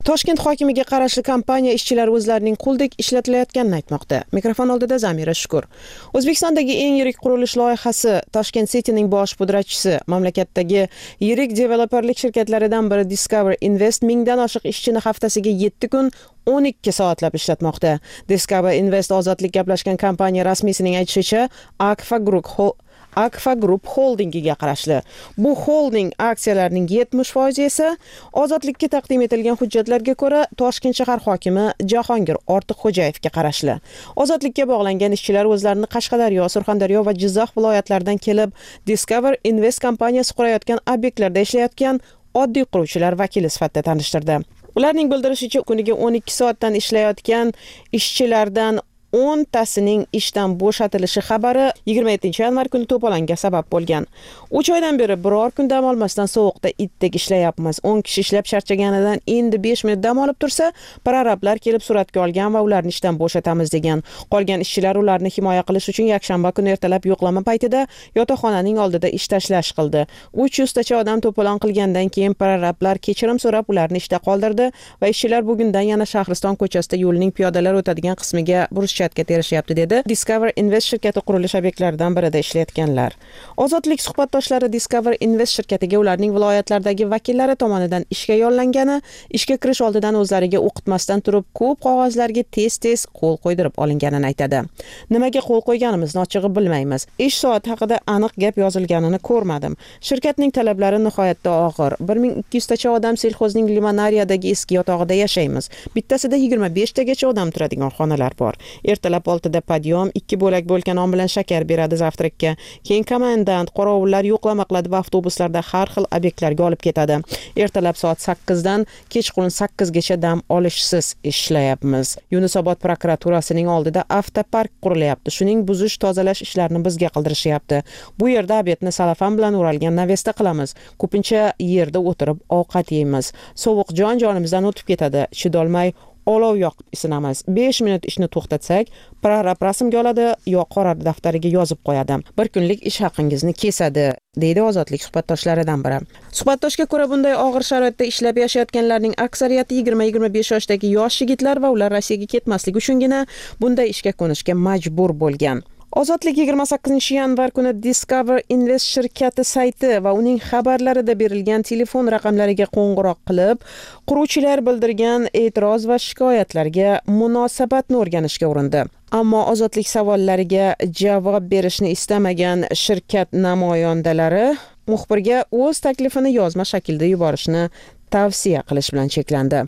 Toshkent hokimiga qarashli kompaniya ishchilari o'zlarining quldek ishlatilayotganini aytmoqda. Mikrofon oldida Zamira Shukur. O'zbekistondagi eng yirik qurilish loyihasi Toshkent City'ning bosh pudratchisi, mamlakatdagi yirik developerlik shirkatlaridan biri Discover Invest mingdan oshiq ishchini haftasiga yetti kun o'n ikki soatlab ishlatmoqda. Discover Invest ozodlik gaplashgan kompaniya rasmiysining aytishicha, Akfa Group Akfa Group holdingiga qarashli. Bu holding aksiyalarining yetmish foizi esa ozodlikka taqdim etilgan hujjatlarga ko'ra Toshkent shahar hokimi Jahongir Ortiqxo'jayevga qarashli. Ozodlikka bog'langan ishchilar o'zlarini Qashqadaryo, Surxondaryo va Jizzax viloyatlaridan kelib, Discover Invest kompaniyasi qurayotgan obyektlarda ishlayotgan oddiy quruvchilar vakili sifatida tanishtirdi. Ularning bildirishicha, kuniga o'n ikki soatdan ishlayotgan ishchilardan o'ntasining ishdan bo'shatilishi xabari yigirma yettinchi yanvar kuni to'polonga sabab bo'lgan. uch oydan beri biror kun dam olmasdan sovuqda itdek ishlayapmiz. o'n kishi ishlab charchaganidan endi besh minut dam olib tursa, prorablar kelib suratga olgan va ularni ishdan bo'shatamiz degan. Qolgan ishchilar ularni himoya qilish uchun yakshanba kuni ertalab yo'qlama paytida yotoqxonaning oldida ish tashlash qildi. uch yuz tacha odam to'polon qilgandan keyin prorablar kechirim so'rab ularni ishda qoldirdi va ishchilar bugundan yana Shahriston ko'chasida yo'lning piyodalar o'tadigan qismiga burish chatga terishyapti dedi Discover Invest shirkati qurilish obyektlaridan birida ishlayotganlar. Ozodlik suhbatdoshlari Discover Invest shirkatiga ularning viloyatlardagi vakillari tomonidan ishga yollangani, ishga kirish oldidan o'zlariga o'qitmasdan turib ko'p qog'ozlarga tez-tez qo'l qo'ydirib olinganini aytadi. Nimaga qo'l qo'yganimizni ochig'i bilmaymiz. Ish soati haqida aniq gap yozilganini ko'rmadim. Shirkatning talablari nihoyatda og'ir. bir ming ikki yuz tacha odam selxozning Limonariyadagi eski yotog'ida yashaymiz. Bittasida yigirma besh tagacha odam turadigan xonalar bor. Ertalab oltida padyom, ikki bo'lak bo'lgan non bilan shakar beradi zavtrakka. Keyin komandant, qorovullar yo'qlama qiladi va avtobuslarda har xil obyektlarga olib ketadi. Ertalab soat sakkizdan kechqurun sakkizgacha dam olishsiz ishlayapmiz. Yunusobod prokuraturasining oldida avtopark qurilyapti. Shuning buzish, tozalash ishlarini bizga qildirishyapti. Bu yerda obyektni salafan bilan o'ralgan navesta qilamiz. Ko'pincha yerda o'tirib ovqat yeymiz. Sovuq jon jonimizdan o'tib ketadi. Chidolmay olov yoqib isinamiz. besh minut ishni to'xtatsak, prorab rasmga oladi yo qora daftariga yozib qo'yadi. Bir kunlik ish haqingizni kesadi, deydi ozodlik suhbatdoshlaridan biri. Suhbatdoshga ko'ra, bunday og'ir sharoitda ishlab yashayotganlarning aksariyati yigirma yigirma besh yoshdagi yosh yigitlar va ular Rossiyaga ketmaslik uchungina bunday ishga qo'nishga majbur bo'lgan. Ozodlik yigirma sakkizinchi yanvar kuni Discover Invest shirkati sayti va uning xabarlarida berilgan telefon raqamlariga qo'ng'iroq qilib, quruvchilar bildirgan e'tiroz va shikoyatlarga munosabatni o'rganishga urindi. Ammo ozodlik savollariga javob berishni istamagan shirkat namoyandalari muxbirga o'z taklifini yozma shaklda yuborishni tavsiya qilish bilan cheklandi.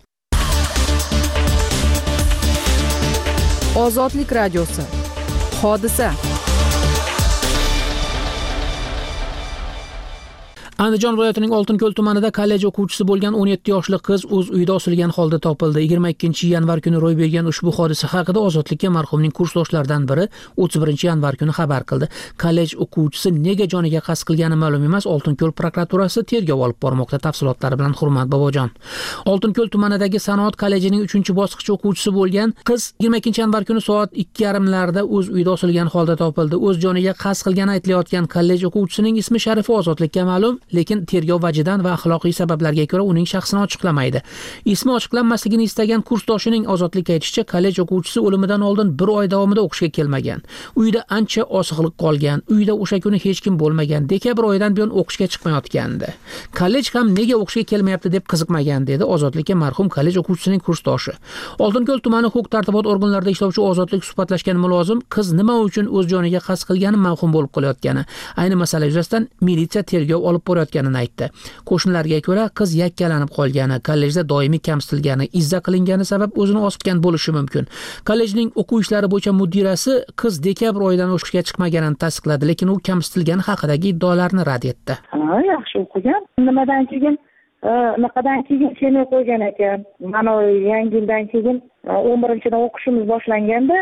Ozodlik radiosi. Hodisa. Andijon viloyatining Oltinko'l tumanida kollej o'quvchisi bo'lgan o'n yetti yoshli qiz o'z uyida osilgan holda topildi. yigirma ikkinchi yanvar kuni ro'y bergan ushbu hodisa haqida Ozodlikka marhumning kursdoshlaridan biri o'ttiz birinchi yanvar kuni xabar qildi. Kollej o'quvchisi nega joniga qasd qilgani ma'lum emas. Oltinko'l prokuraturasi tergov olib bormoqda. Tafsilotlari bilan Hurmat Bobojon. Oltinko'l tumanidagi Sanoat kollejining uchinchi bosqich o'quvchisi bo'lgan qiz yigirma ikkinchi yanvar kuni soat ikki yarim larda o'z uyida osilgan holda topildi. O'z joniga qasd qilgani aytilayotgan kollej o'quvchisining ismi Sharifa Ozodlikka ma'lum. Lekin tergov vajidan va axloqiy sabablarga ko'ra uning shaxsini ochiqlamaydi. Ismi ochiqlanmasligini istagan kursdoshining Ozodlikka aytishicha, kollej o'quvchisi o'limidan oldin bir oy davomida o'qishga kelmagan. Uyda ancha osiqlik qolgan. Uyda o'sha kuni hech kim bo'lmagan. Dekabr oyidan buyon o'qishga chiqmayotgandi. Kollej ham nega o'qishga kelmayapti deb qiziqmagan dedi Ozodlikka marhum kollej o'quvchisining kursdoshi. Oltinko'l tumani huquq-tartibot organlarida ishlovchi Ozodlik suhbatlashgan mulozim qiz nima uchun o'z joniga qasd qilgani mavhum bo'lib qolayotgani, ayni masala yuzasidan militsiya tergov olib borayotganini aytdi. Qo'shnilarga ko'ra, qiz yakkalanib qolgani, kollejda doimiy kamsitilgani, izza qilingani sabab o'zini osibgan bo'lishi mumkin. Kollejning o'quv ishlari bo'yicha mudirasi qiz dekabr oyidan o'qishga chiqmaganini tasdiqladi, lekin u kamsitilgani haqidagi iddaolarni rad etdi. Ha, yaxshi o'qigan. Nimadan keyin, naqadan keyin kelmay qo'ygan ekan. Mana yangi yildan keyin o'n birinchidan o'qishimiz boshlanganda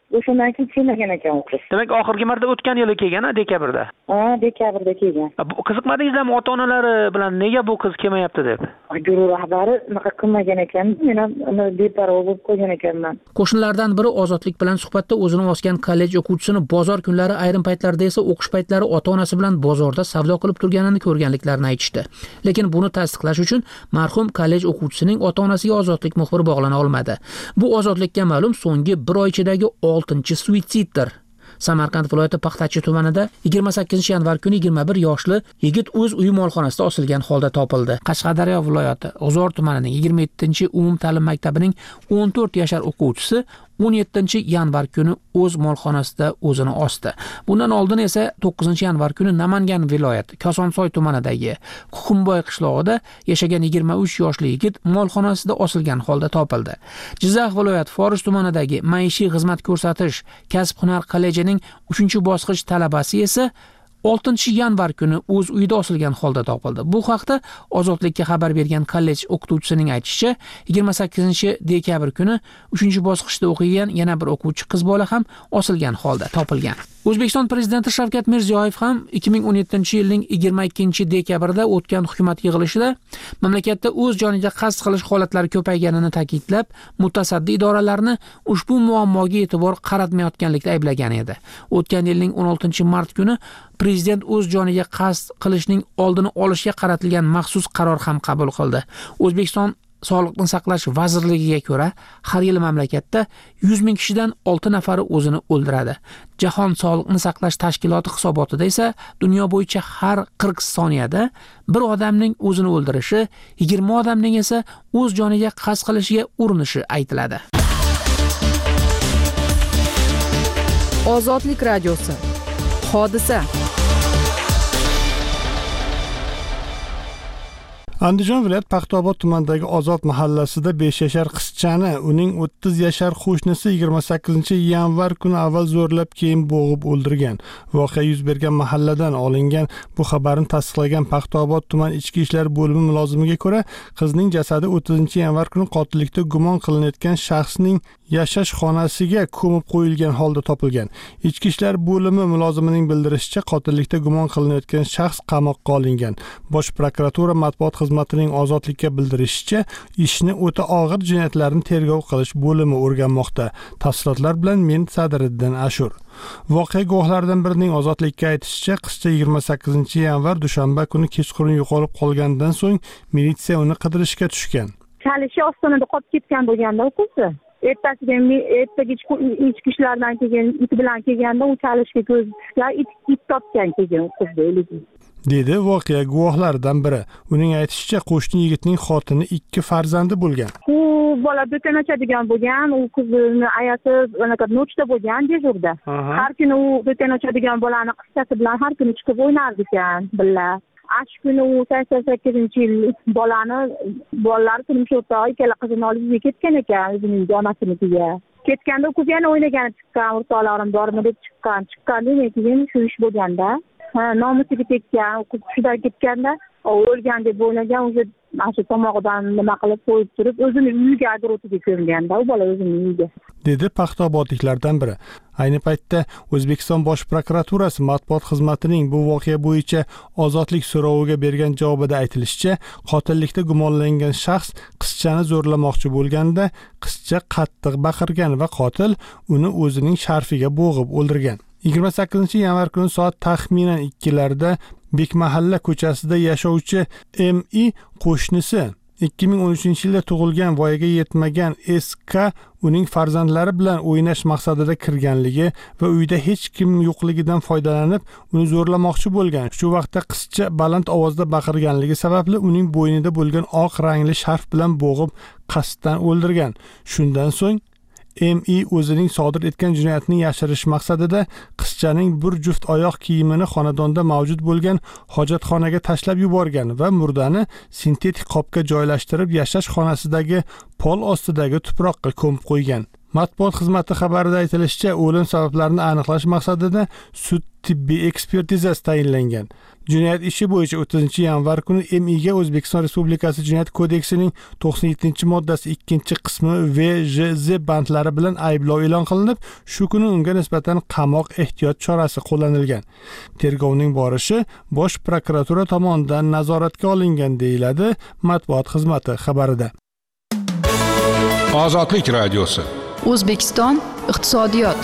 o'shandan keyin kelmagan ekan u qiz. Demak, oxirgi marta o'tgan yili kelgan, dekabrda. Ha, dekabrda kelgan. Qiziqmadingizlarmi ota-onalari bilan nega bu qiz kelmayapti deb? Guruh rahbari unaqa qilmagan ekan, men ham uni beparvo bo'lib qo'ygan ekanman. Qo'shnilardan biri Ozodlik bilan suhbatda o'zini osgan kollej o'quvchisini bozor kunlari, ayrim paytlarda esa o'qish paytlari ota-onasi bilan bozorda savdo qilib turganini ko'rganliklarini aytishdi. Lekin buni tasdiqlash uchun marhum kollej o'quvchisining ota-onasiga Ozodlik muxbiri bog'lana olmadi. Bu Ozodlikka ma'lum so'nggi bir oy ichidagi oltinchi suitsiddir. Samarqand viloyati Paxtachi tumanida yigirma sakkizinchi yanvar kuni yigirma bir yoshli yigit o'z uyi molxonasida osilgan holda topildi. Qashqadaryo viloyati G'uzor tumanining yigirma yettinchi umumta'lim maktabining o'n to'rt yashar o'quvchisi o'n yettinchi yanvar kuni o'z molxonasida o'zini osdi. Bundan oldin esa to'qqizinchi yanvar kuni Namangan viloyati Kosonsoy tumanidagi Quxumboy qishlog'ida yashagan yigirma uch yoshli yigit molxonasida osilgan holda topildi. Jizzax viloyati Forish tumanidagi maishiy xizmat ko'rsatish kasb-hunar kollejining uchinchi bosqich talabasi esa oltinchi yanvar kuni o'z uyida osilgan holda topildi. Bu haqda Ozodlikka xabar bergan kollej o'qituvchisining aytishicha, yigirma sakkizinchi dekabr kuni uchinchi bosqichda o'qigan yana bir o'quvchi qiz bola ham osilgan holda topilgan. O'zbekiston prezidenti Shavkat Mirziyoyev ham ikki ming o'n yettinchi yilning yigirma ikkinchi dekabrda o'tgan hukumat yig'ilishida mamlakatda o'z joniga qasd qilish holatlari ko'payganini ta'kidlab, mutasaddi idoralarni ushbu muammoga e'tibor qaratmayotganlikda ayblagan edi. O'tgan yilning o'n oltinchi mart kuni prezident o'z joniga qasd qilishning oldini olishga qaratilgan maxsus qaror ham qabul qildi. O'zbekiston Sog'liqni saqlash vazirligiga ko'ra, har yili mamlakatda yuz ming kishidan olti nafari o'zini o'ldiradi. Jahon Sog'liqni saqlash tashkiloti hisobotida esa dunyo bo'yicha har qirq soniyada bir odamning o'zini o'ldirishi, yigirma odamning esa o'z joniga qasd qilishiga urinishi aytiladi. Ozodlik radiosi. Hodisa. Andijon viloyat Paxtaobod tumanidagi Ozod mahallasida besh yashar qizchani uning o'ttiz yashar qo'shnisi yigirma sakkizinchi yanvar kuni avval zo'rlab, keyin bo'g'ib o'ldirgan. Voqea yuz bergan mahalladan olingan. Bu xabarni tasdiqlagan Paxtaobod tuman ichki ishlar bo'limi mulozimiga ko'ra, qizning jasadi o'ttizinchi yanvar kuni qotillikda gumon qilinayotgan shaxsning yashash xonasiga ko'mib qo'yilgan holda topilgan. Ichki ishlar bo'limi mulozimining bildirishicha, qotillikda gumon qilinayotgan shaxs qamoqqa olingan. Bosh prokuratura matbuot xizmatining Ozodlikka bildirishicha, ishni o'ta og'ir jinoyatlarni tergov qilish bo'limi o'rganmoqda. Tafsilotlar bilan men Sadiriddin Ashur. Voqea guvohlaridan birining Ozodlikka aytishicha, qizcha yigirma sakkizinchi yanvar dushanba kuni kechqurun yo'qolib qolgandan so'ng militsiya uni qidirishga tushgan. Chalishi ostonada qolib ketgan bo'lganda u qiz. Ertasiga ertaga ichki ishlardan kelgan it bilan kelganda u chalishga ko'z tushgan, it, it topgan kelgan qizni. dedi voqea guvohlaridan biri. Uning aytishicha, qo'shni yigitning xotini ikki farzandi bo'lgan. U bola do'kon ochadigan bo'lgan, u qizni ayasi anaqa nochda bo'lgan dejurda. Har kuni u do'kon ochadigan bolani qizchasi bilan har kuni chiqib o'ynar ekan billa. Ash kuni u sakson sakkizinchi yil bolani bolalar turmush o'rtog'i ikkala qizini olib uyga ketgan ekan, o'zining onasinikiga. Ketganda u qiz yana o'ynagan chiqqan, o'rtoqlarim bormi deb chiqqan, chiqqandan keyin shu ish bo'lganda, ha, nomusiga tekkan, u qiz hushidan ketganda, o'lgan deb o'ylagan, o'sha shu tomog'idan nima qilib qo'yib turib, o'zini uyiga agrotiga ko'mganda, u bola o'zining uyiga. dedi Paxtaobodliklardan biri. Ayni paytda O'zbekiston Bosh prokuraturasi matbuot xizmatining bu voqea bo'yicha Ozodlik so'roviga bergan javobida aytilishicha, qotillikda gumonlangan shaxs qizchani zo'rlamoqchi bo'lganda, qizcha qattiq baqirgan va qotil uni o'zining sharfiga bo'g'ib o'ldirgan. yigirma sakkizinchi yanvar kuni soat taxminan ikkilarda Bekmahalla ko'chasida yashovchi M I qo'shnisi ikki ming o'n uchinchi yilda tug'ilgan voyaga yetmagan S K uning farzandlari bilan o'ynash maqsadida kirganligi va uyda hech kim yo'qligidan foydalanib uni zo'rlamoqchi bo'lgan. Shu vaqtda qizcha baland ovozda baqirganligi sababli uning bo'ynida bo'lgan oq rangli sharf bilan bo'g'ib qasddan o'ldirgan. Shundan so'ng M I o'zining sodir etgan jinoyatni yashirish maqsadida qizchaning bir juft oyoq kiyimini xonadonda mavjud bo'lgan hojatxonaga tashlab yuborgan va murdani sintetik qopga joylashtirib yashash xonasidagi pol ostidagi tuproqqa ko'mib qo'ygan. Matbuot xizmati xabarida aytilishicha, o'lim sabablarini aniqlash maqsadida sud tibbiy ekspertizasi tayinlangan. Jinoyat ishi bo'yicha o'ttizinchi yanvar kuni M Iga O'zbekiston Respublikasi Jinoyat kodeksining to'qson yettinchi moddasi ikkinchi qismi V J Z bandlari bilan ayblov e'lon qilinib, shu kuni unga nisbatan qamoq ehtiyot chorasi qo'llanilgan. Tergovning borishi Bosh prokuratura tomonidan nazoratga olingan, deyiladi matbuot xizmati xabarida. Ozodlik radiosi. O'zbekiston iqtisodiyot.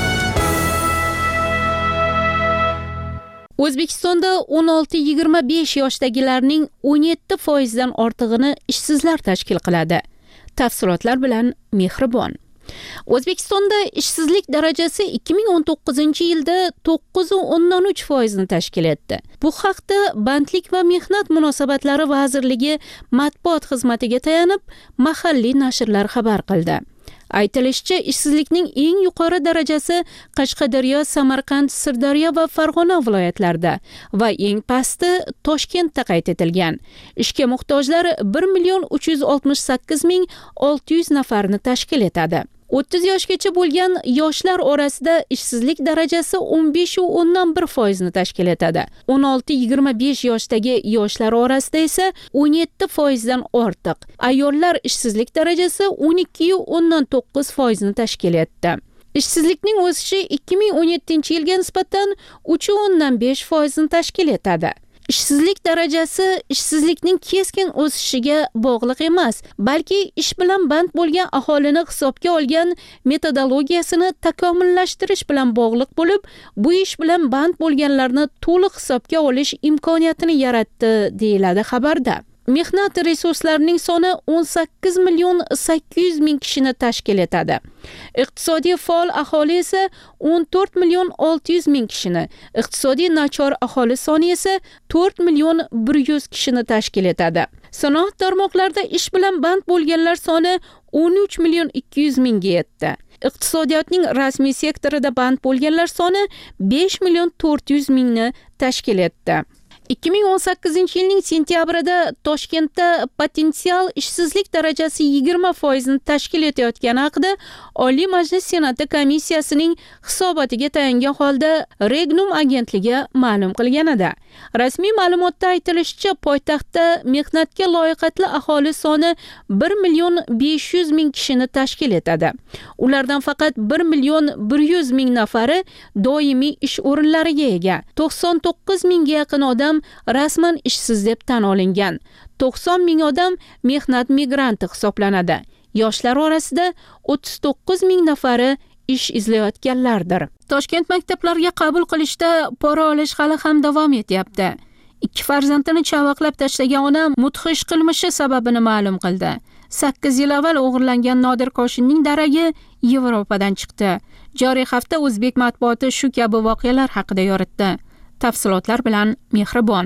O'zbekistonda o'n olti yigirma besh yoshdagilarning o'n yetti foiz dan ortig'ini ishsizlar tashkil qiladi. Tafsilotlar bilan Mehribon. O'zbekistonda ishsizlik darajasi ikki ming o'n to'qqizinchi yilda to'qqiz nuqta o'ndan uch foiz ni tashkil etdi. Bu haqda Bandlik va mehnat munosabatlari vazirligi matbuot xizmatiga tayanib, mahalliy nashrlar xabar qildi. Aytilishicha, ishsizlikning eng yuqori darajasi Qashqadaryo, Samarqand, Sirdaryo va Farg'ona viloyatlarida va eng pasti Toshkentda qayd etilgan. Ishga muhtojlar bir million uch yuz oltmish sakkiz ming olti yuz nafarni tashkil etadi. o'ttiz yoshgacha bo'lgan yoshlar orasida ishsizlik darajasi o'n besh nuqta o'ndan bir foiz ni tashkil etadi. o'n olti yigirma besh yoshdagi yoshlar orasida esa o'n yetti foiz dan ortiq. Ayollar ishsizlik darajasi o'n ikki nuqta o'ndan to'qqiz foiz ni tashkil etdi. Ishsizlikning o'sishi ikki ming o'n yettinchi yilga nisbatan uch nuqta o'ndan besh foiz ni tashkil etadi. Ishsizlik darajasi ishsizlikning keskin o'sishiga bog'liq emas, balki ish bilan band bo'lgan aholini hisobga olgan metodologiyasini takomillashtirish bilan bog'liq bo'lib, bu ish bilan band bo'lganlarni to'liq hisobga olish imkoniyatini yaratdi, deyiladi xabarda. Mehnat resurslarining soni o'n sakkiz million sakkiz yuz ming kishini tashkil etadi. Iqtisodiy faol aholi esa o'n to'rt million olti yuz ming kishini, iqtisodiy nachor aholi soni esa to'rt million bir yuz kishini tashkil etadi. Sanoat tarmoqlarida ish bilan band bo'lganlar soni o'n uch million ikki yuz mingga yetdi. Iqtisodiyotning rasmiy sektorida band bo'lganlar soni besh million to'rt yuz mingni tashkil etdi. ikki ming o'n sakkizinchi yilning sentyabrida Toshkentda potensial ishsizlik darajasi yigirma foiz ni tashkil etayotgani haqida Oliy Majlis Senati komissiyasining hisobotiga tayangan holda Regnum agentligi ma'lum qilgan edi. Rasmiy ma'lumotda aytilishicha, poytaxtda mehnatga loyiqatli aholi soni bir million besh yuz ming kishini tashkil etadi. Ulardan faqat bir million bir yuz ming nafari doimiy ish o'rinlariga ega. to'qson to'qqiz mingga yaqin odam rasman ishsiz deb tan olingan. to'qson ming odam mehnat migranti hisoblanadi. Yoshlar orasida o'ttiz to'qqiz ming nafari ish izlayotganlardir. Toshkent maktablariga qabul qilishda pora olish hali ham davom etyapti. Ikki farzandini chavaqlab tashlagan ona mudhish qilmishi sababini ma'lum qildi. sakkiz yil avval o'g'irlangan Nodir Koshinning daragi Yevropadan chiqdi. Joriy hafta o'zbek matbuoti shu kabi voqealar haqida yoritdi. Tafsilotlar bilan Mehribon.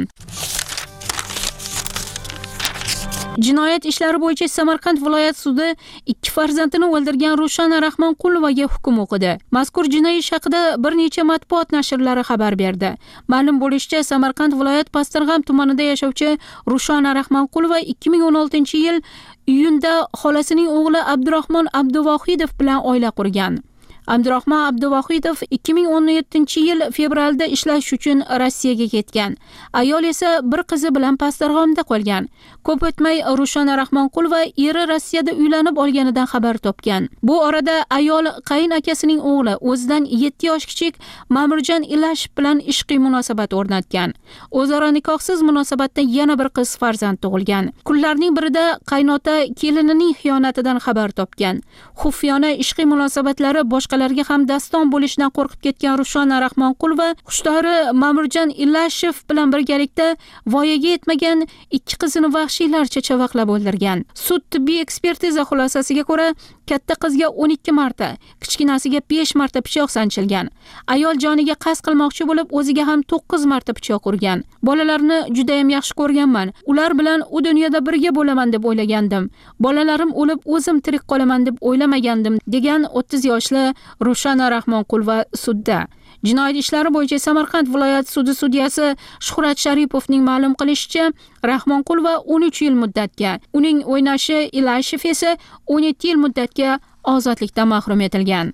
Jinoyat ishlari bo'yicha Samarqand viloyat sudi ikki farzandini o'ldirgan Rushana Rahmonqulovaga hukm o'qidi. Mazkur jinoiy ish haqida bir necha matbuot nashrlari xabar berdi. Ma'lum bo'lishicha, Samarqand viloyat Pastirg'am tumanida yashovchi Rushana Rahmonqulova ikki ming o'n oltinchi yil iyunda xolasining o'g'li Abdurahmon Abduvohidov bilan oila qurgan. Abdurahmon Abduvohidov ikki ming o'n yettinchi yil fevralda ishlash uchun Rossiyaga ketgan. Ayol esa bir qizi bilan Pastarg'omda qolgan. Ko'p o'tmay Rushana Rahmonqulova eri Rossiyada uylanib olganidan xabar topgan. Bu orada ayol qayin akasining o'g'li o'zidan yetti yosh kichik Ma'murjon Ilashev bilan ishqiy munosabat o'rnatgan. O'zaro nikohsiz munosabatda yana bir qiz farzand tug'ilgan. Kunlarning birida qaynota kelinining xiyonatidan xabar topgan. Xufiyona ishqiy munosabatlari boshqa larga ham daston bo'lishidan qo'rqib ketgan Rushana Rahmonqulova xushdori Ma'murjon Ilashev bilan birgalikda voyaga yetmagan ikki qizini vahshiylarcha chavaqlab o'ldirgan. Sud tibbiy ekspertiza xulosasiga ko'ra, katta qizga o'n ikki marta, kichkinasiga besh marta pichoq sanchilgan. Ayol joniga qasd qilmoqchi bo'lib, o'ziga ham to'qqiz marta pichoq urgan. Bolalarni juda ham yaxshi ko'rganman. Ular bilan u dunyoda birga bo'laman deb o'ylagandim. Bolalarim o'lib, o'zim tirik qolaman deb o'ylamagandim, degan o'ttiz yoshli Rushana Rahmonqulova sudda. Jinoyat ishlari bo'yicha Samarqand viloyat sudi sudyasi Shuhrat Sharipovning ma'lum qilishicha, Rahmonqulova o'n uch yil muddatga, uning o'ynashi Ilashev esa o'n yetti yil muddatga ozodlikdan mahrum etilgan.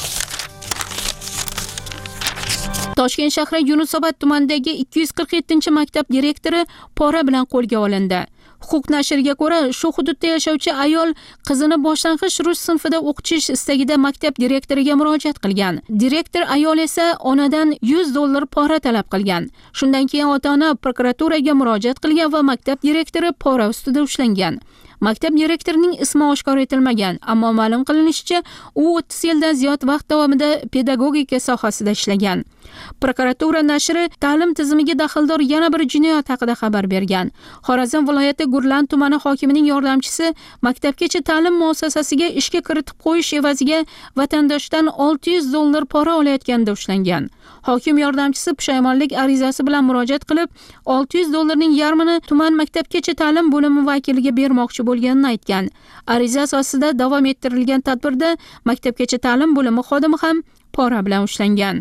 Toshkent shahri Yunusobod tumanidagi ikki yuz qirq yettinchi maktab direktori pora bilan qo'lga olindi. Huquq nashriga ko'ra, shu hududda yashovchi ayol qizini boshlang'ich rus sinfida o'qitish istagida maktab direktoriga murojaat qilgan. Direktor ayol esa onadan yuz dollar pora talab qilgan. Shundan keyin ota-ona prokuraturaga murojaat qilgan va maktab direktori pora ustida ushlangan. Maktab direktorining ismi oshkor etilmagan, ammo ma'lum qilinishicha, u o'ttiz yildan ziyod vaqt davomida pedagogika sohasida ishlagan. Prokuratura nashri ta'lim tizimiga daxldor yana bir jinoyat haqida xabar bergan. Xorazm viloyati Gurlan tumani hokimining yordamchisi maktabgacha ta'lim muassasasiga ishga kiritib qo'yish evaziga vatandoshdan olti yuz dollar pora olayotganda ushlangan. Hokim yordamchisi pushaymonlik arizasi bilan murojaat qilib, olti yuz dollarning yarmini tuman maktabgacha ta'lim bo'limi vakiliga bermoqchi bo'lganini aytgan. Ariza asosida davom ettirilgan tadbirda maktabgacha ta'lim bo'limi xodimi ham pora bilan ushlangan.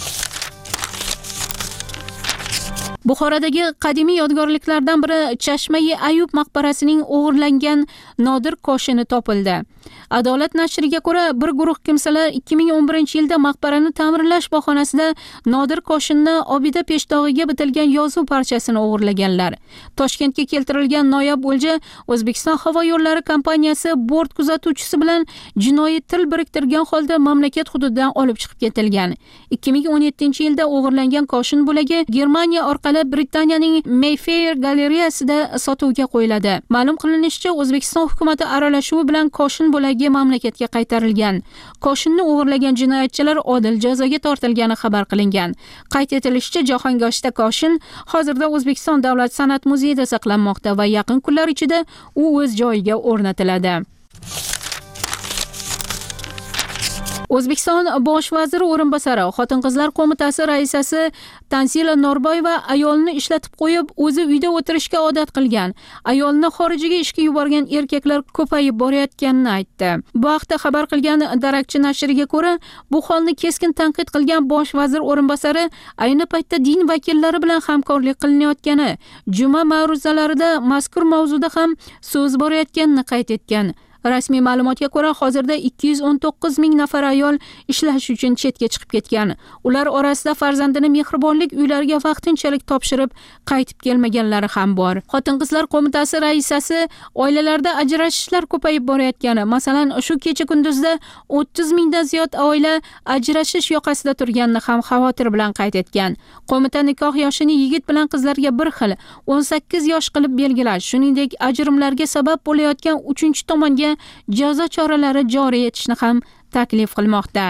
Buxorodagi qadimiy yodgorliklardan biri Chashma-i Ayub maqbarasining o'g'irlangan nodir koshini topildi. Adolat nashriga ko'ra, bir guruh kimsalar ikki ming o'n birinchi yilda maqbarani ta'mirlash bahonasida nodir koshinni obida peshtig'iga bitilgan yozuv parchasini o'g'irlaganlar. Toshkentga keltirilgan noyob o'lja O'zbekiston havo yo'llari kompaniyasi bort kuzatuvchisi bilan jinoiy til biriktirgan holda mamlakat hududidan olib chiqib ketilgan. ikki ming o'n yettinchi yilda o'g'irlangan koshin bo'lagi Germaniya orqali Britaniyaning Mayfair galereyasida sotuvga qo'yiladi. Ma'lum qilinishicha, O'zbekiston hukumati aralashuvi bilan koshin bo'lagi mamlakatga qaytarilgan. Koshinni o'g'irlagan jinoyatchilar odil jazoga tortilgani xabar qilingan. Qayd etilishicha, jahongoshda koshin hozirda O'zbekiston Davlat san'at muzeyida saqlanmoqda va yaqin kunlar ichida u o'z joyiga o'rnatiladi. O'zbekiston bosh vaziri o'rinbosari, Xotin-qizlar qo'mitasi raisasi Tanzila Norboyeva ayolni ishlatib qo'yib, o'zi uyda o'tirishga odat qilgan, ayolni xorijga ishga yuborgan erkaklar ko'payib borayotganini aytdi. Bu haqda xabar qilgan Darakchi nashriga ko'ra, bu holni keskin tanqid qilgan bosh vazir o'rinbosari ayni paytda din vakillari bilan hamkorlik qilinayotgani, juma ma'ruzalarida mazkur mavzuda ham so'z borayotganini qayd etgan. Rasmiy ma'lumotga ko'ra, hozirda ikki yuz o'n to'qqiz ming nafar ayol ishlash uchun chetga chiqib ketgan. Ular orasida farzandini mehribonlik uylariga vaqtinchalik topshirib, qaytib kelmaganlari ham bor. Xotin-qizlar qo'mitasi raisasi oilalarda ajrashishlar ko'payib borayotgani, masalan, shu kecha kunduzda o'ttiz mingdan ziyod oila ajrashish yoqasida turganini ham xavotir bilan qayd etgan. Qo'mita nikoh yoshini yigit bilan qizlarga bir xil o'n sakkiz yosh qilib belgilash, shuningdek ajrimlarga sabab bo'layotgan uchinchi tomonga jazo choralari joriy etishni ham taklif qilmoqda.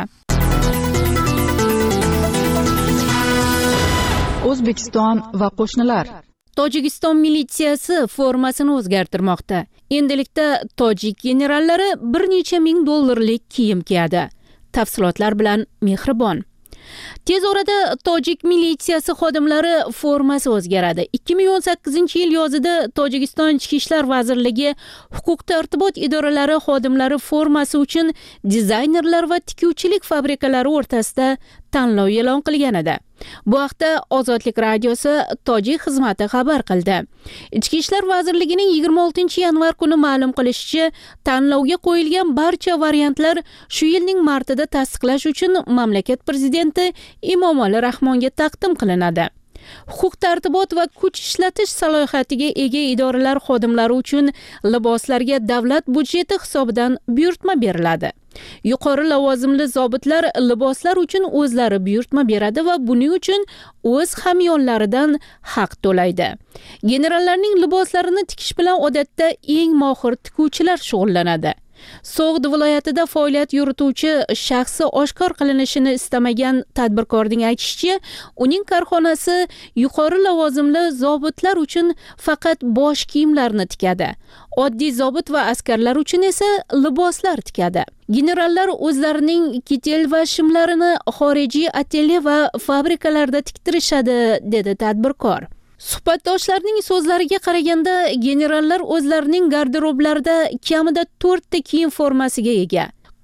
O'zbekiston va qo'shnilar. Tojikiston militsiyasi formasini o'zgartirmoqda. Endilikda tojik generallari bir necha ming dollarlik kiyim kiyadi. Tafsilotlar bilan Mehribon. Tez orada tojik militsiyasi xodimlari formasi o'zgaradi. ikki ming o'n sakkizinchi yil yozida Tojikiston Ichki ishlar vazirligi huquq-tartibot idoralari xodimlari formasi uchun dizaynerlar va tikuvchilik fabrikalari o'rtasida tanlov e'lon qilgan edi. Bu haqda Ozodlik radiosi tojik xizmati xabar qildi. Ichki ishlar vazirligining yigirma oltinchi yanvar kuni ma'lum qilishicha, tanlovga qo'yilgan barcha variantlar shu yilning martida tasdiqlash uchun mamlakat prezidenti Emomali Rahmonga taqdim qilinadi. Huquq-tartibot va kuch ishlatish salohiyatiga ega idoralar xodimlari uchun liboslarga davlat budjeti hisobidan buyurtma beriladi. Yuqori lavozimli zobitlar liboslar uchun o'zlari buyurtma beradi va buning uchun o'z hamyonlaridan haq to'laydi. Generallarning liboslarini tikish bilan odatda eng mohir tikuvchilar shug'ullanadi. So'g'd viloyatida faoliyat yurituvchi shaxsi oshkor qilinishini istamagan tadbirkorning aytishicha, uning korxonasi yuqori lavozimli zobitlar uchun faqat bosh kiyimlarni tikadi. Oddiy zobit va askarlar uchun esa liboslar tikadi. Generallar o'zlarining kitel va shimlarini xorijiy atelye va fabrikalarda tiktirishadi, dedi tadbirkor. Suhbatdoshlarning so'zlariga qaraganda, generallar o'zlarining garderoblarida kamida to'rtta kiyim formasiga ega.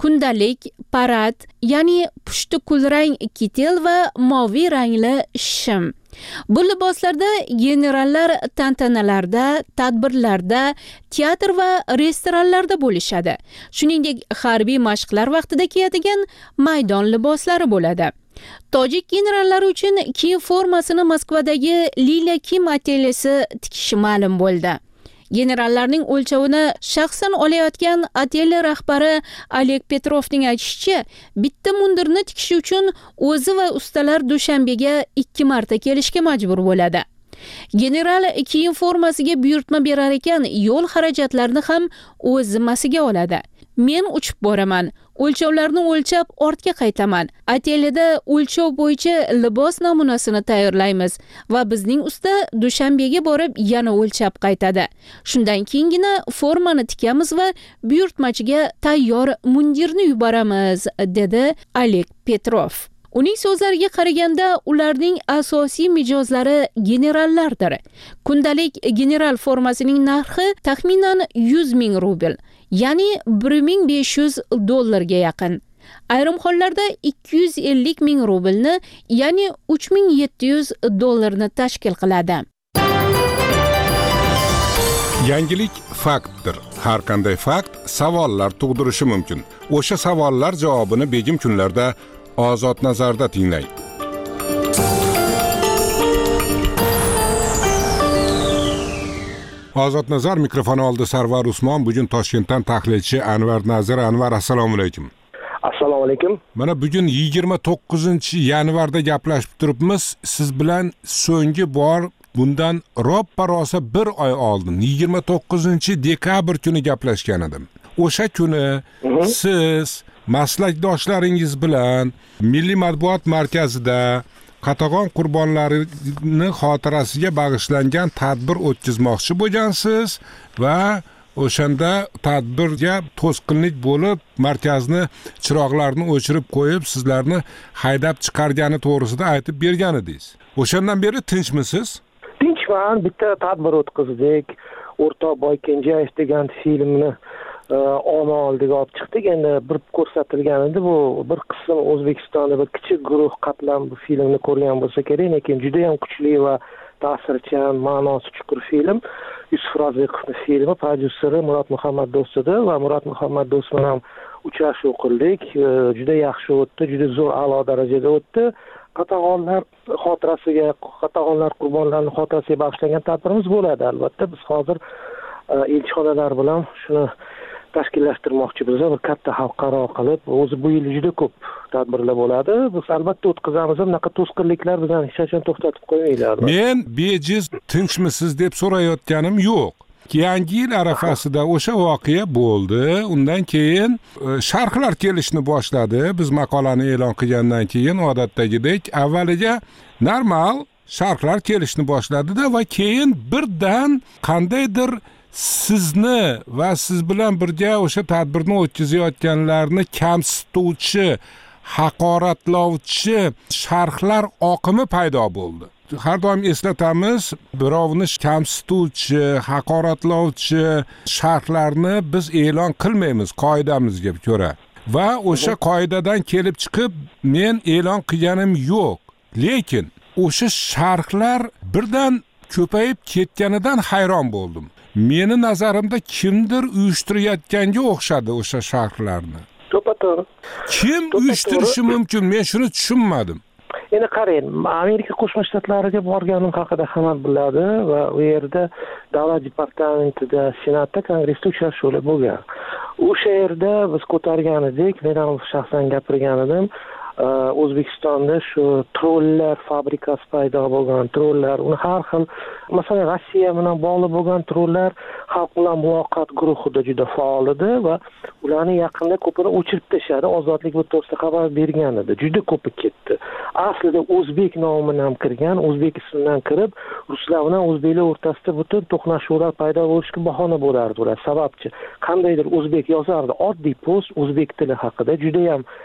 kundalik, parad, ya'ni pushti kulrang kitel va moviy rangli shim. Bu liboslarda generallar tantanalarda, tadbirlarda, teatr va restoranlarda bo'lishadi. Shuningdek, harbiy mashqlar vaqtida kiyadigan maydon liboslari bo'ladi. Tojik generallari uchun kiyim formasini Moskvadagi Lila Kim atelyesi tikishi ma'lum bo'ldi. Generallarning o'lchovini shaxsan olayotgan atelye rahbari Oleg Petrovning aytishicha, bitta mundirni tikish uchun o'zi va ustalar Dushanbega ikki marta kelishga majbur bo'ladi. General kiyim formasiga buyurtma berar ekan, yo'l xarajatlarini ham o'z zimmasiga oladi. Men uchib boraman, o'lchovlarni o'lchab ortga qaytaman. Atelyeda o'lchov bo'yicha libos namunasini tayyorlaymiz va bizning usta Dushanbega borib yana o'lchab qaytadi. Shundan keyingina formani tikamiz va buyurtmachiga tayyor mundirni yuboramiz, dedi Oleg Petrov. Uning so'zlariga qaraganda, ularning asosiy mijozlari generallardir. Kundalik general formasining narxi taxminan yuz ming rubl, ya'ni bir ming besh yuz dollarga yaqin. Ayrim hollarda ikki yuz ellik ming rublni, ya'ni uch ming yetti yuz dollarni tashkil qiladi. Yangilik faktdir. Har qanday fakt savollar tug'dirishi mumkin. O'sha savollar javobini begim kunlarda Ozod nazarda tinglang. Ozod nazar mikrofoni oldi Sarvar Usmon, bugun Toshkentdan tahlilchi Anvar Nazir. Anvar, assalomu alaykum. Assalomu alaykum. Mana bugun yigirma to'qqizinchi yanvarda gaplashib turibmiz. Siz bilan so'nggi bor bundan roppa rosa bir oy oldin yigirma to'qqizinchi dekabr kuni gaplashgan edim. O'sha kuni siz maslakdoshlaringiz bilan Milliy matbuot markazida Qatag'on qurbonlarini xotirasiga bag'ishlangan tadbir o'tkazmoqchi bo'lgansiz va o'shanda tadbirga to'sqinlik bo'lib, markazni chiroqlarini o'chirib qo'yib, sizlarni haydab chiqargani to'g'risida aytib bergan edingiz. O'shandan beri tinchmisiz? Tinchman, bitta tadbir o'tkazdik. O'rtoq Boykenjayev degan filmni ona oldiga olib chiqdik. Endi bir ko'rsatilgan edi, bu bir qism O'zbekistonda bir kichik guruh qatlam bu filmni ko'rgan bo'lsa kerak, lekin juda ham kuchli va ta'sirchan, ma'nosi chuqur film. Yusuf Roziqovning filmi, prodyuseri Murat Muhammad Do'stidi va Murat Muhammad Do'st bilan uchrashuv qildik. Juda yaxshi o'tdi, juda zo'r, a'lo darajada o'tdi. Qatag'onlar xotirasiga, Qatag'onlar qurbonlarining xotirasiga bag'ishlangan tadbirimiz bo'ladi albatta. Biz hozir elchixonalar bilan shuni tashkillashtirmoqchimiz. Bir katta xalqaro qilib, o'zi bu yil juda ko'p tadbirlar bo'ladi. Biz albatta o'tkazamiz. Bunaqa to'sqinliklar bilan hech qachon to'xtatib qo'ymaylar. Men bejiz tinchmisiz deb so'rayotganim yo'q. Yangi yil arafasida o'sha voqea bo'ldi. Undan keyin sharhlar kelishni boshladi. Biz maqolani e'lon qilgandan keyin odatdagidek avvaliga normal sharhlar kelishni boshladi-da va keyin birdan qandaydir sizni va siz bilan birga o'sha tadbirni o'tkazayotganlarni kamsituvchi, haqoratlovchi sharhlar oqimi paydo bo'ldi. Har doim eslatamiz, birovni kamsituvchi, haqoratlovchi sharhlarni biz e'lon qilmaymiz qoidamizga ko'ra. Va o'sha qoidadan kelib chiqib men e'lon qilganim yo'q. Lekin o'sha sharhlar birdan ko'payib ketganidan hayron bo'ldim. Meni nazarimda kimdir uyushtirayotganga o'xshadi o'sha sharhlarni. To'ppa-to'g'ri. Kim uyushtirishi mumkin? Men shuni tushunmadim. Endi qarang, Amerika Qo'shma Shtatlariga borganim haqida hamma biladi va u yerda davlat departamentida, senatda, kongressda uchrashuvlar bo'lgan. O'sha yerda biz ko'targan edik, men ham shaxsan gapirgan edim. O'zbekistonda shu trollar fabrikasi paydo bo'lgan, trollar, uni har xil, masalan, Rossiya bilan bog'liq bo'lgan trollar xalq bilan muloqot guruhida juda faol edi va ularni yaqinda ko'pini o'chirib tashladi. Ozodlik bu to'g'risida xabar bergan edi. Juda ko'pi ketdi. Aslida o'zbek nomidan ham kirgan, o'zbek ismidan kirib, ruslar bilan o'zbeklar o'rtasida butun to'qnashuvlar paydo bo'lishiga bahona bo'lardi ular. Sababchi qandaydir o'zbek yozardi, oddiy post o'zbek tili haqida juda ham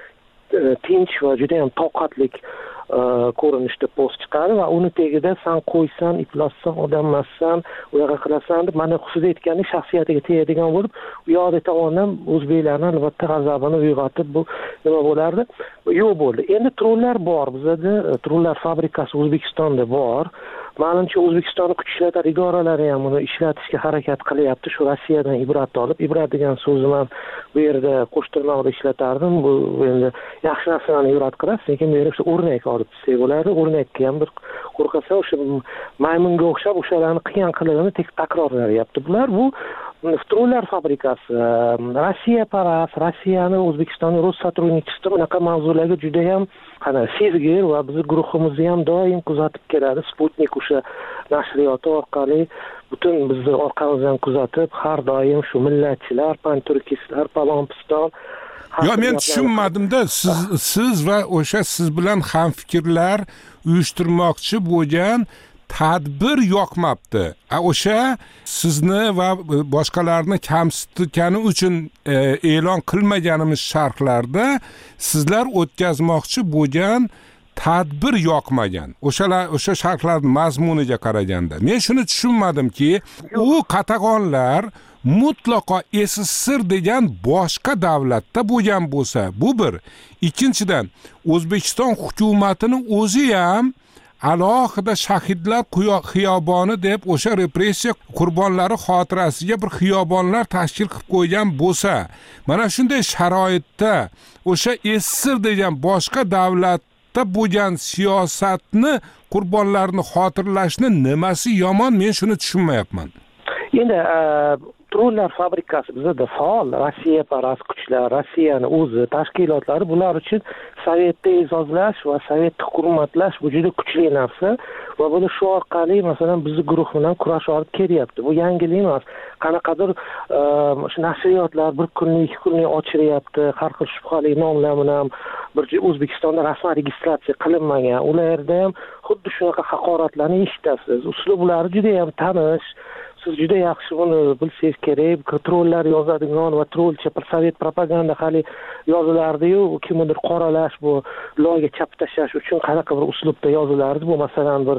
tinch va juda ham toqatli ko'rinishda post chiqadi va uni tagida san qo'ysan, iflossan, odammassan, unaqa qilasan deb mana xuddi aytgandek shaxsiyatiga tegadigan bo'lib, u yoqda tomonidan o'zbeklarni albatta g'azabini uyg'otib bu nima bo'lardi? Yo'q bo'ldi. Endi trollar bor bizada, trollar fabrikasi O'zbekistonda bor. Ma'lumcha O'zbekiston kuch ishlatar idoralari ham uni ishlatishga harakat qilyapti. Shu Rossiyadan ibrat olib, ibrat degan so'zni men bu yerda qo'shtirnoqda ishlatardim. Bu endi yaxshi narsalarni ibrat qilasiz, lekin bu yerda o'rnak olib desak bo'ladi. O'rnakka ham bir qo'rqasa o'sha maymunga o'xshab o'shalarni qilgan qilig'ini tek takrorlayapti. Bular bu trollar fabrikasi, Rossiya paras, Rossiyani O'zbekistonning Rossotrunichdagi bunaqa mavzularga juda ham qana sezgir va bizning guruhimizni ham doim kuzatib keladi. Sputnik o'sha nashriyoti orqali butun bizni orqamizdan kuzatib, har doim shu millatchilar, panturkistlar, palonpiston. Yo, men tushunmadimda, siz siz va o'sha siz bilan hamfikrlar uyushtirmoqchi bo'lgan tadbir yoqmabdi. A o'sha sizni va boshqalarni kamsitgani uchun e, e'lon qilmaganimiz sharhlarda sizlar o'tkazmoqchi bo'lgan tadbir yoqmagan. O'shalar o'sha sharhlarning mazmuniga qaraganda men shuni tushunmadimki, u qatag'onlar mutlaqo S S S R degan boshqa davlatda bo'lgan bo'lsa, bu bir. Ikkinchidan, O'zbekiston hukumatining o'zi ham alohida shahidlar xiyoboni deb o'sha repressiya qurbonlari xotirasiga bir xiyobonlar tashkil qilib qo'ygan bo'lsa, mana shunday sharoitda o'sha S S S R degan boshqa davlatda bo'lgan siyosatni, qurbonlarni xotirlashni nimasi yomon, men shuni tushunmayapman. Endi trollar fabrikasi bizda faol, Rossiya parast kuchlar, Rossiyani o'zi tashkilotlari bular uchun sovetni e'zozlash va sovetni hurmatlash bu juda kuchli narsa va buni shu orqali masalan bizning guruh bilan kurash olib kelyapti. Bu yangilik emas. Qanaqadir o'sha nashriyotlar bir kunlik, ikki kunlik ochiryapti, har xil shubhali nomlar bilan bir O'zbekistonda rasmiy registratsiya qilinmagan. Ularda ham xuddi shunaqa haqoratlarni eshitasiz. Usublari juda ham tanish. Siz juda yaxshi buni bilsangiz kerak. Trollar yozadigan va trolcha sovet propaganda hali yozilardi-yu, kimnidir qoralash, bu loyiga chap tashlash uchun qanaqa bir uslubda yozilardi. Bu masalan bir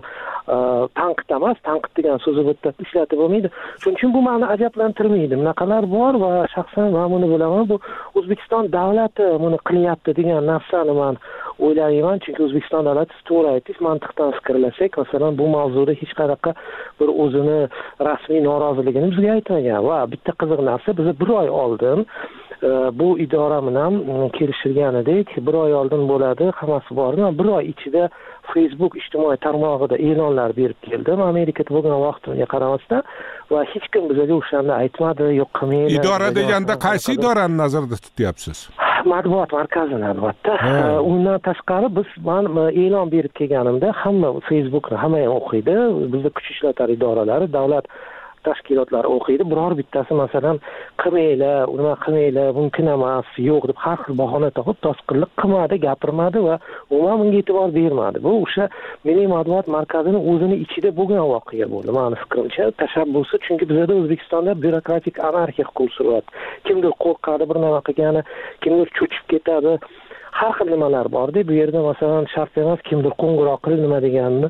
tanqid emas, tanqid degan so'zni bitta ishlatib bo'lmaydi. Shuning uchun bu meni ajablantirmaydi. Bunaqalar bor va shaxsan men buni bilaman. Bu O'zbekiston davlati buni qilyapti degan narsani men o'ylayman, chunki O'zbekiston davlati to'g'ri aytish mantiqdan fikrlasak, masalan bu mavzuda hech qanaqa bir o'zini rasmiy noroziligini bizga aytmagan va bitta qiziq narsa, biz bir oy oldin bu idora bilan kelishilgan edik. Bir oy oldin bo'ladi, hammasi bor. Bir oy ichida Facebook ijtimoiy tarmog'ida e'lonlar berib keldim. Amerikada bo'lgan vaqtimga qaramasdan va hech kim bizga o'shanda aytmadi, yo'q qilmaydi. Idora deganda qaysi idorani nazarda tutyapsiz? Matbuot markazini albatta. Undan tashqari biz men e'lon berib kelganimda hamma Facebookni hamma ham o'qiydi. Bizda kuch ishlatar idoralari, davlat tashkilotlari o'qiydi. Biror bittasi masalan qilmaylar, nima qilmaylar, mumkin emas, yo'q deb har xil bahona topib to'sqinlik qilmadi, gapirmadi va umuman bunga e'tibor bermadi. Bu o'sha Milliy matbuot markazining o'zini ichida bo'lgan voqea bo'ldi. Mening fikrimcha, tashabbusi, chunki bizda O'zbekistonda byurokratik anarxiya hukm suryapti. Kimdir qo'rqadi, bir nima qilgani, kimdir cho'chib ketadi. Har xil nimalar bor-da. Bu yerda masalan shart emas, kimdir qo'ng'iroq qilib nima deganini,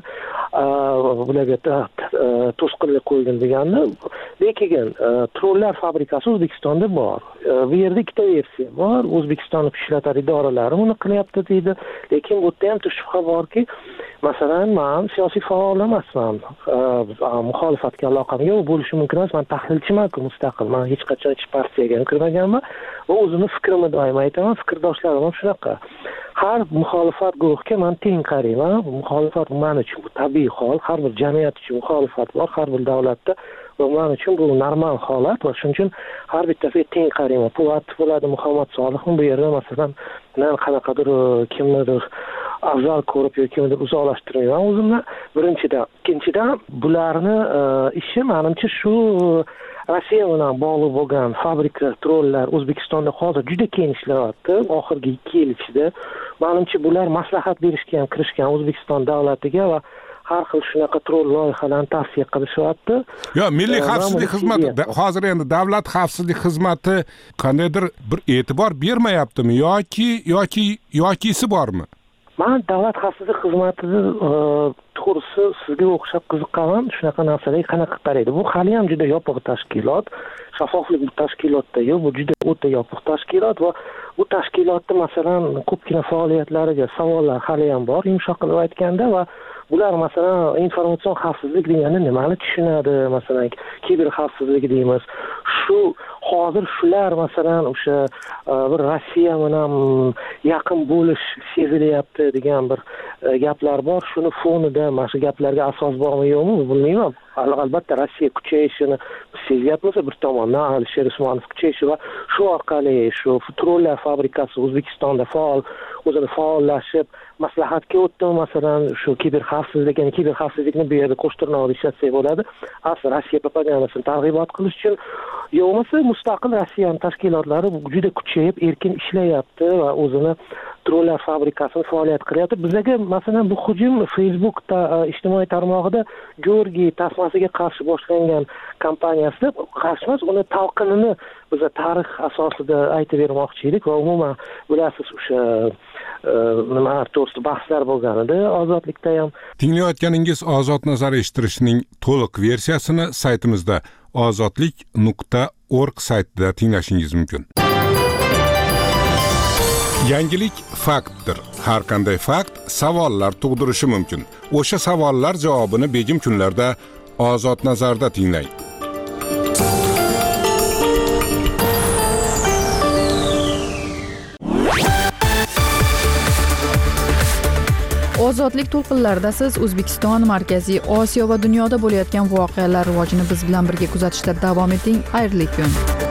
bularga to'sqinlik qo'ygan deganini. Lekin trollar fabrikasi O'zbekistonda bor. Bu yerda ikkita versiya bor. O'zbekiston kuch ishlatar idoralari buni qilyapti deydi. Lekin bu yerda ham shubha borki, masalan, men siyosiy faol emasman. Muxolifatga aloqam yo'q, bo'lishi mumkin emas. Men tahlilchiman-ku, mustaqil. Men hech qachon hech partiyaga kirmaganman va o'zimni fikrimni doim aytaman. Fikrdoshlarim ham shunaqa. Har muxolifat guruhiga men teng qarayman. Muxolifat men uchun bu tabiiy hol, har bir jamiyat uchun muxolifat bor, har bir davlatda va men uchun bu normal holat va shuning uchun har bittasiga teng qarayman. Po'lat bo'ladi, Muhammad Solihov bu yerda masalan men qanaqadir kimnidir afzal ko'rib yoki kimnidir uzoqlashtirmayman o'zimni. Birinchidan, ikkinchidan bularni ishi menimcha shu Rossiya bilan bog'liq bo'lgan fabrika trollar O'zbekistonda hozir juda keng ishlayapti. Oxirgi ikki yil ichida menimcha bular maslahat berishga ham kirishgan O'zbekiston davlatiga va har xil shunaqa troll loyihalarni tavsiya qilishyapti. Yo, milliy xavfsizlik xizmati hozir endi davlat xavfsizlik xizmati qandaydir bir e'tibor bermayaptimi yoki yoki yokisi bormi? Men davlat xavfsizlik xizmatida to'g'risi sizga o'xshab qiziqaman, shunaqa narsalarga qanaqa qaraydi. Bu hali ham juda yopiq tashkilot, shaffoflik bu tashkilotda yo'q, bu juda o'ta yopiq tashkilot va bu tashkilotda masalan ko'pgina faoliyatlariga savollar hali ham bor, yumshoq qilib aytganda, va bular masalan informatsion xavfsizlik degani nimani tushunadi, masalan kiber xavfsizlik deymiz. Shu hozir shular masalan o'sha bir Rossiya bilan yaqin bo'lish sezilyapti degan bir gaplar bor. Shuni fonida mana shu gaplarga asos bormi yo'qmi bilmayman. Albatta Rossiya kuchayishini sezyapmiz bir tomondan, Alisher Usmonov kuchayishi va shu orqali shu trollar fabrikasi O'zbekistonda faol o'zini faollashib maslahatga o'tdi. Masalan shu kiber xavfsizlik, ya'ni kiber xavfsizlikni bu yerda qo'shtirnoqda ishlatsak bo'ladi. Asli Rossiya propagandasini targ'ibot qilish uchun yo'qmasa mustaqil Rossiyaning tashkilotlari juda kuchayib, erkin ishlayapti va o'zini trollar fabrikasini faoliyat qilyapti. Bizga masalan bu hujum Facebookda ijtimoiy tarmog'ida Georgiy tasmasiga qarshi boshlangan kampaniyasida qarshi emas, uni talqinini biz tarix asosida aytib bermoqchi edik va umuman bilasiz o'sha nima to'g'risida bahslar bo'lgan edi ozodlikda ham. Tinglayotganingiz Ozod nazar eshittirishning to'liq versiyasini saytimizda ozodlik nuqta org saytida tinglashingiz mumkin. Yangilik faktdir. Har qanday fakt savollar tug'dirishi mumkin. O'sha savollar javobini begim kunlarda Ozod nazarda tinglang. Ozodlik to'lqinlarida siz O'zbekiston, Markaziy Osiyo va dunyoda bo'layotgan voqealar rivojini biz bilan birga kuzatishda davom eting. Xayrli kun.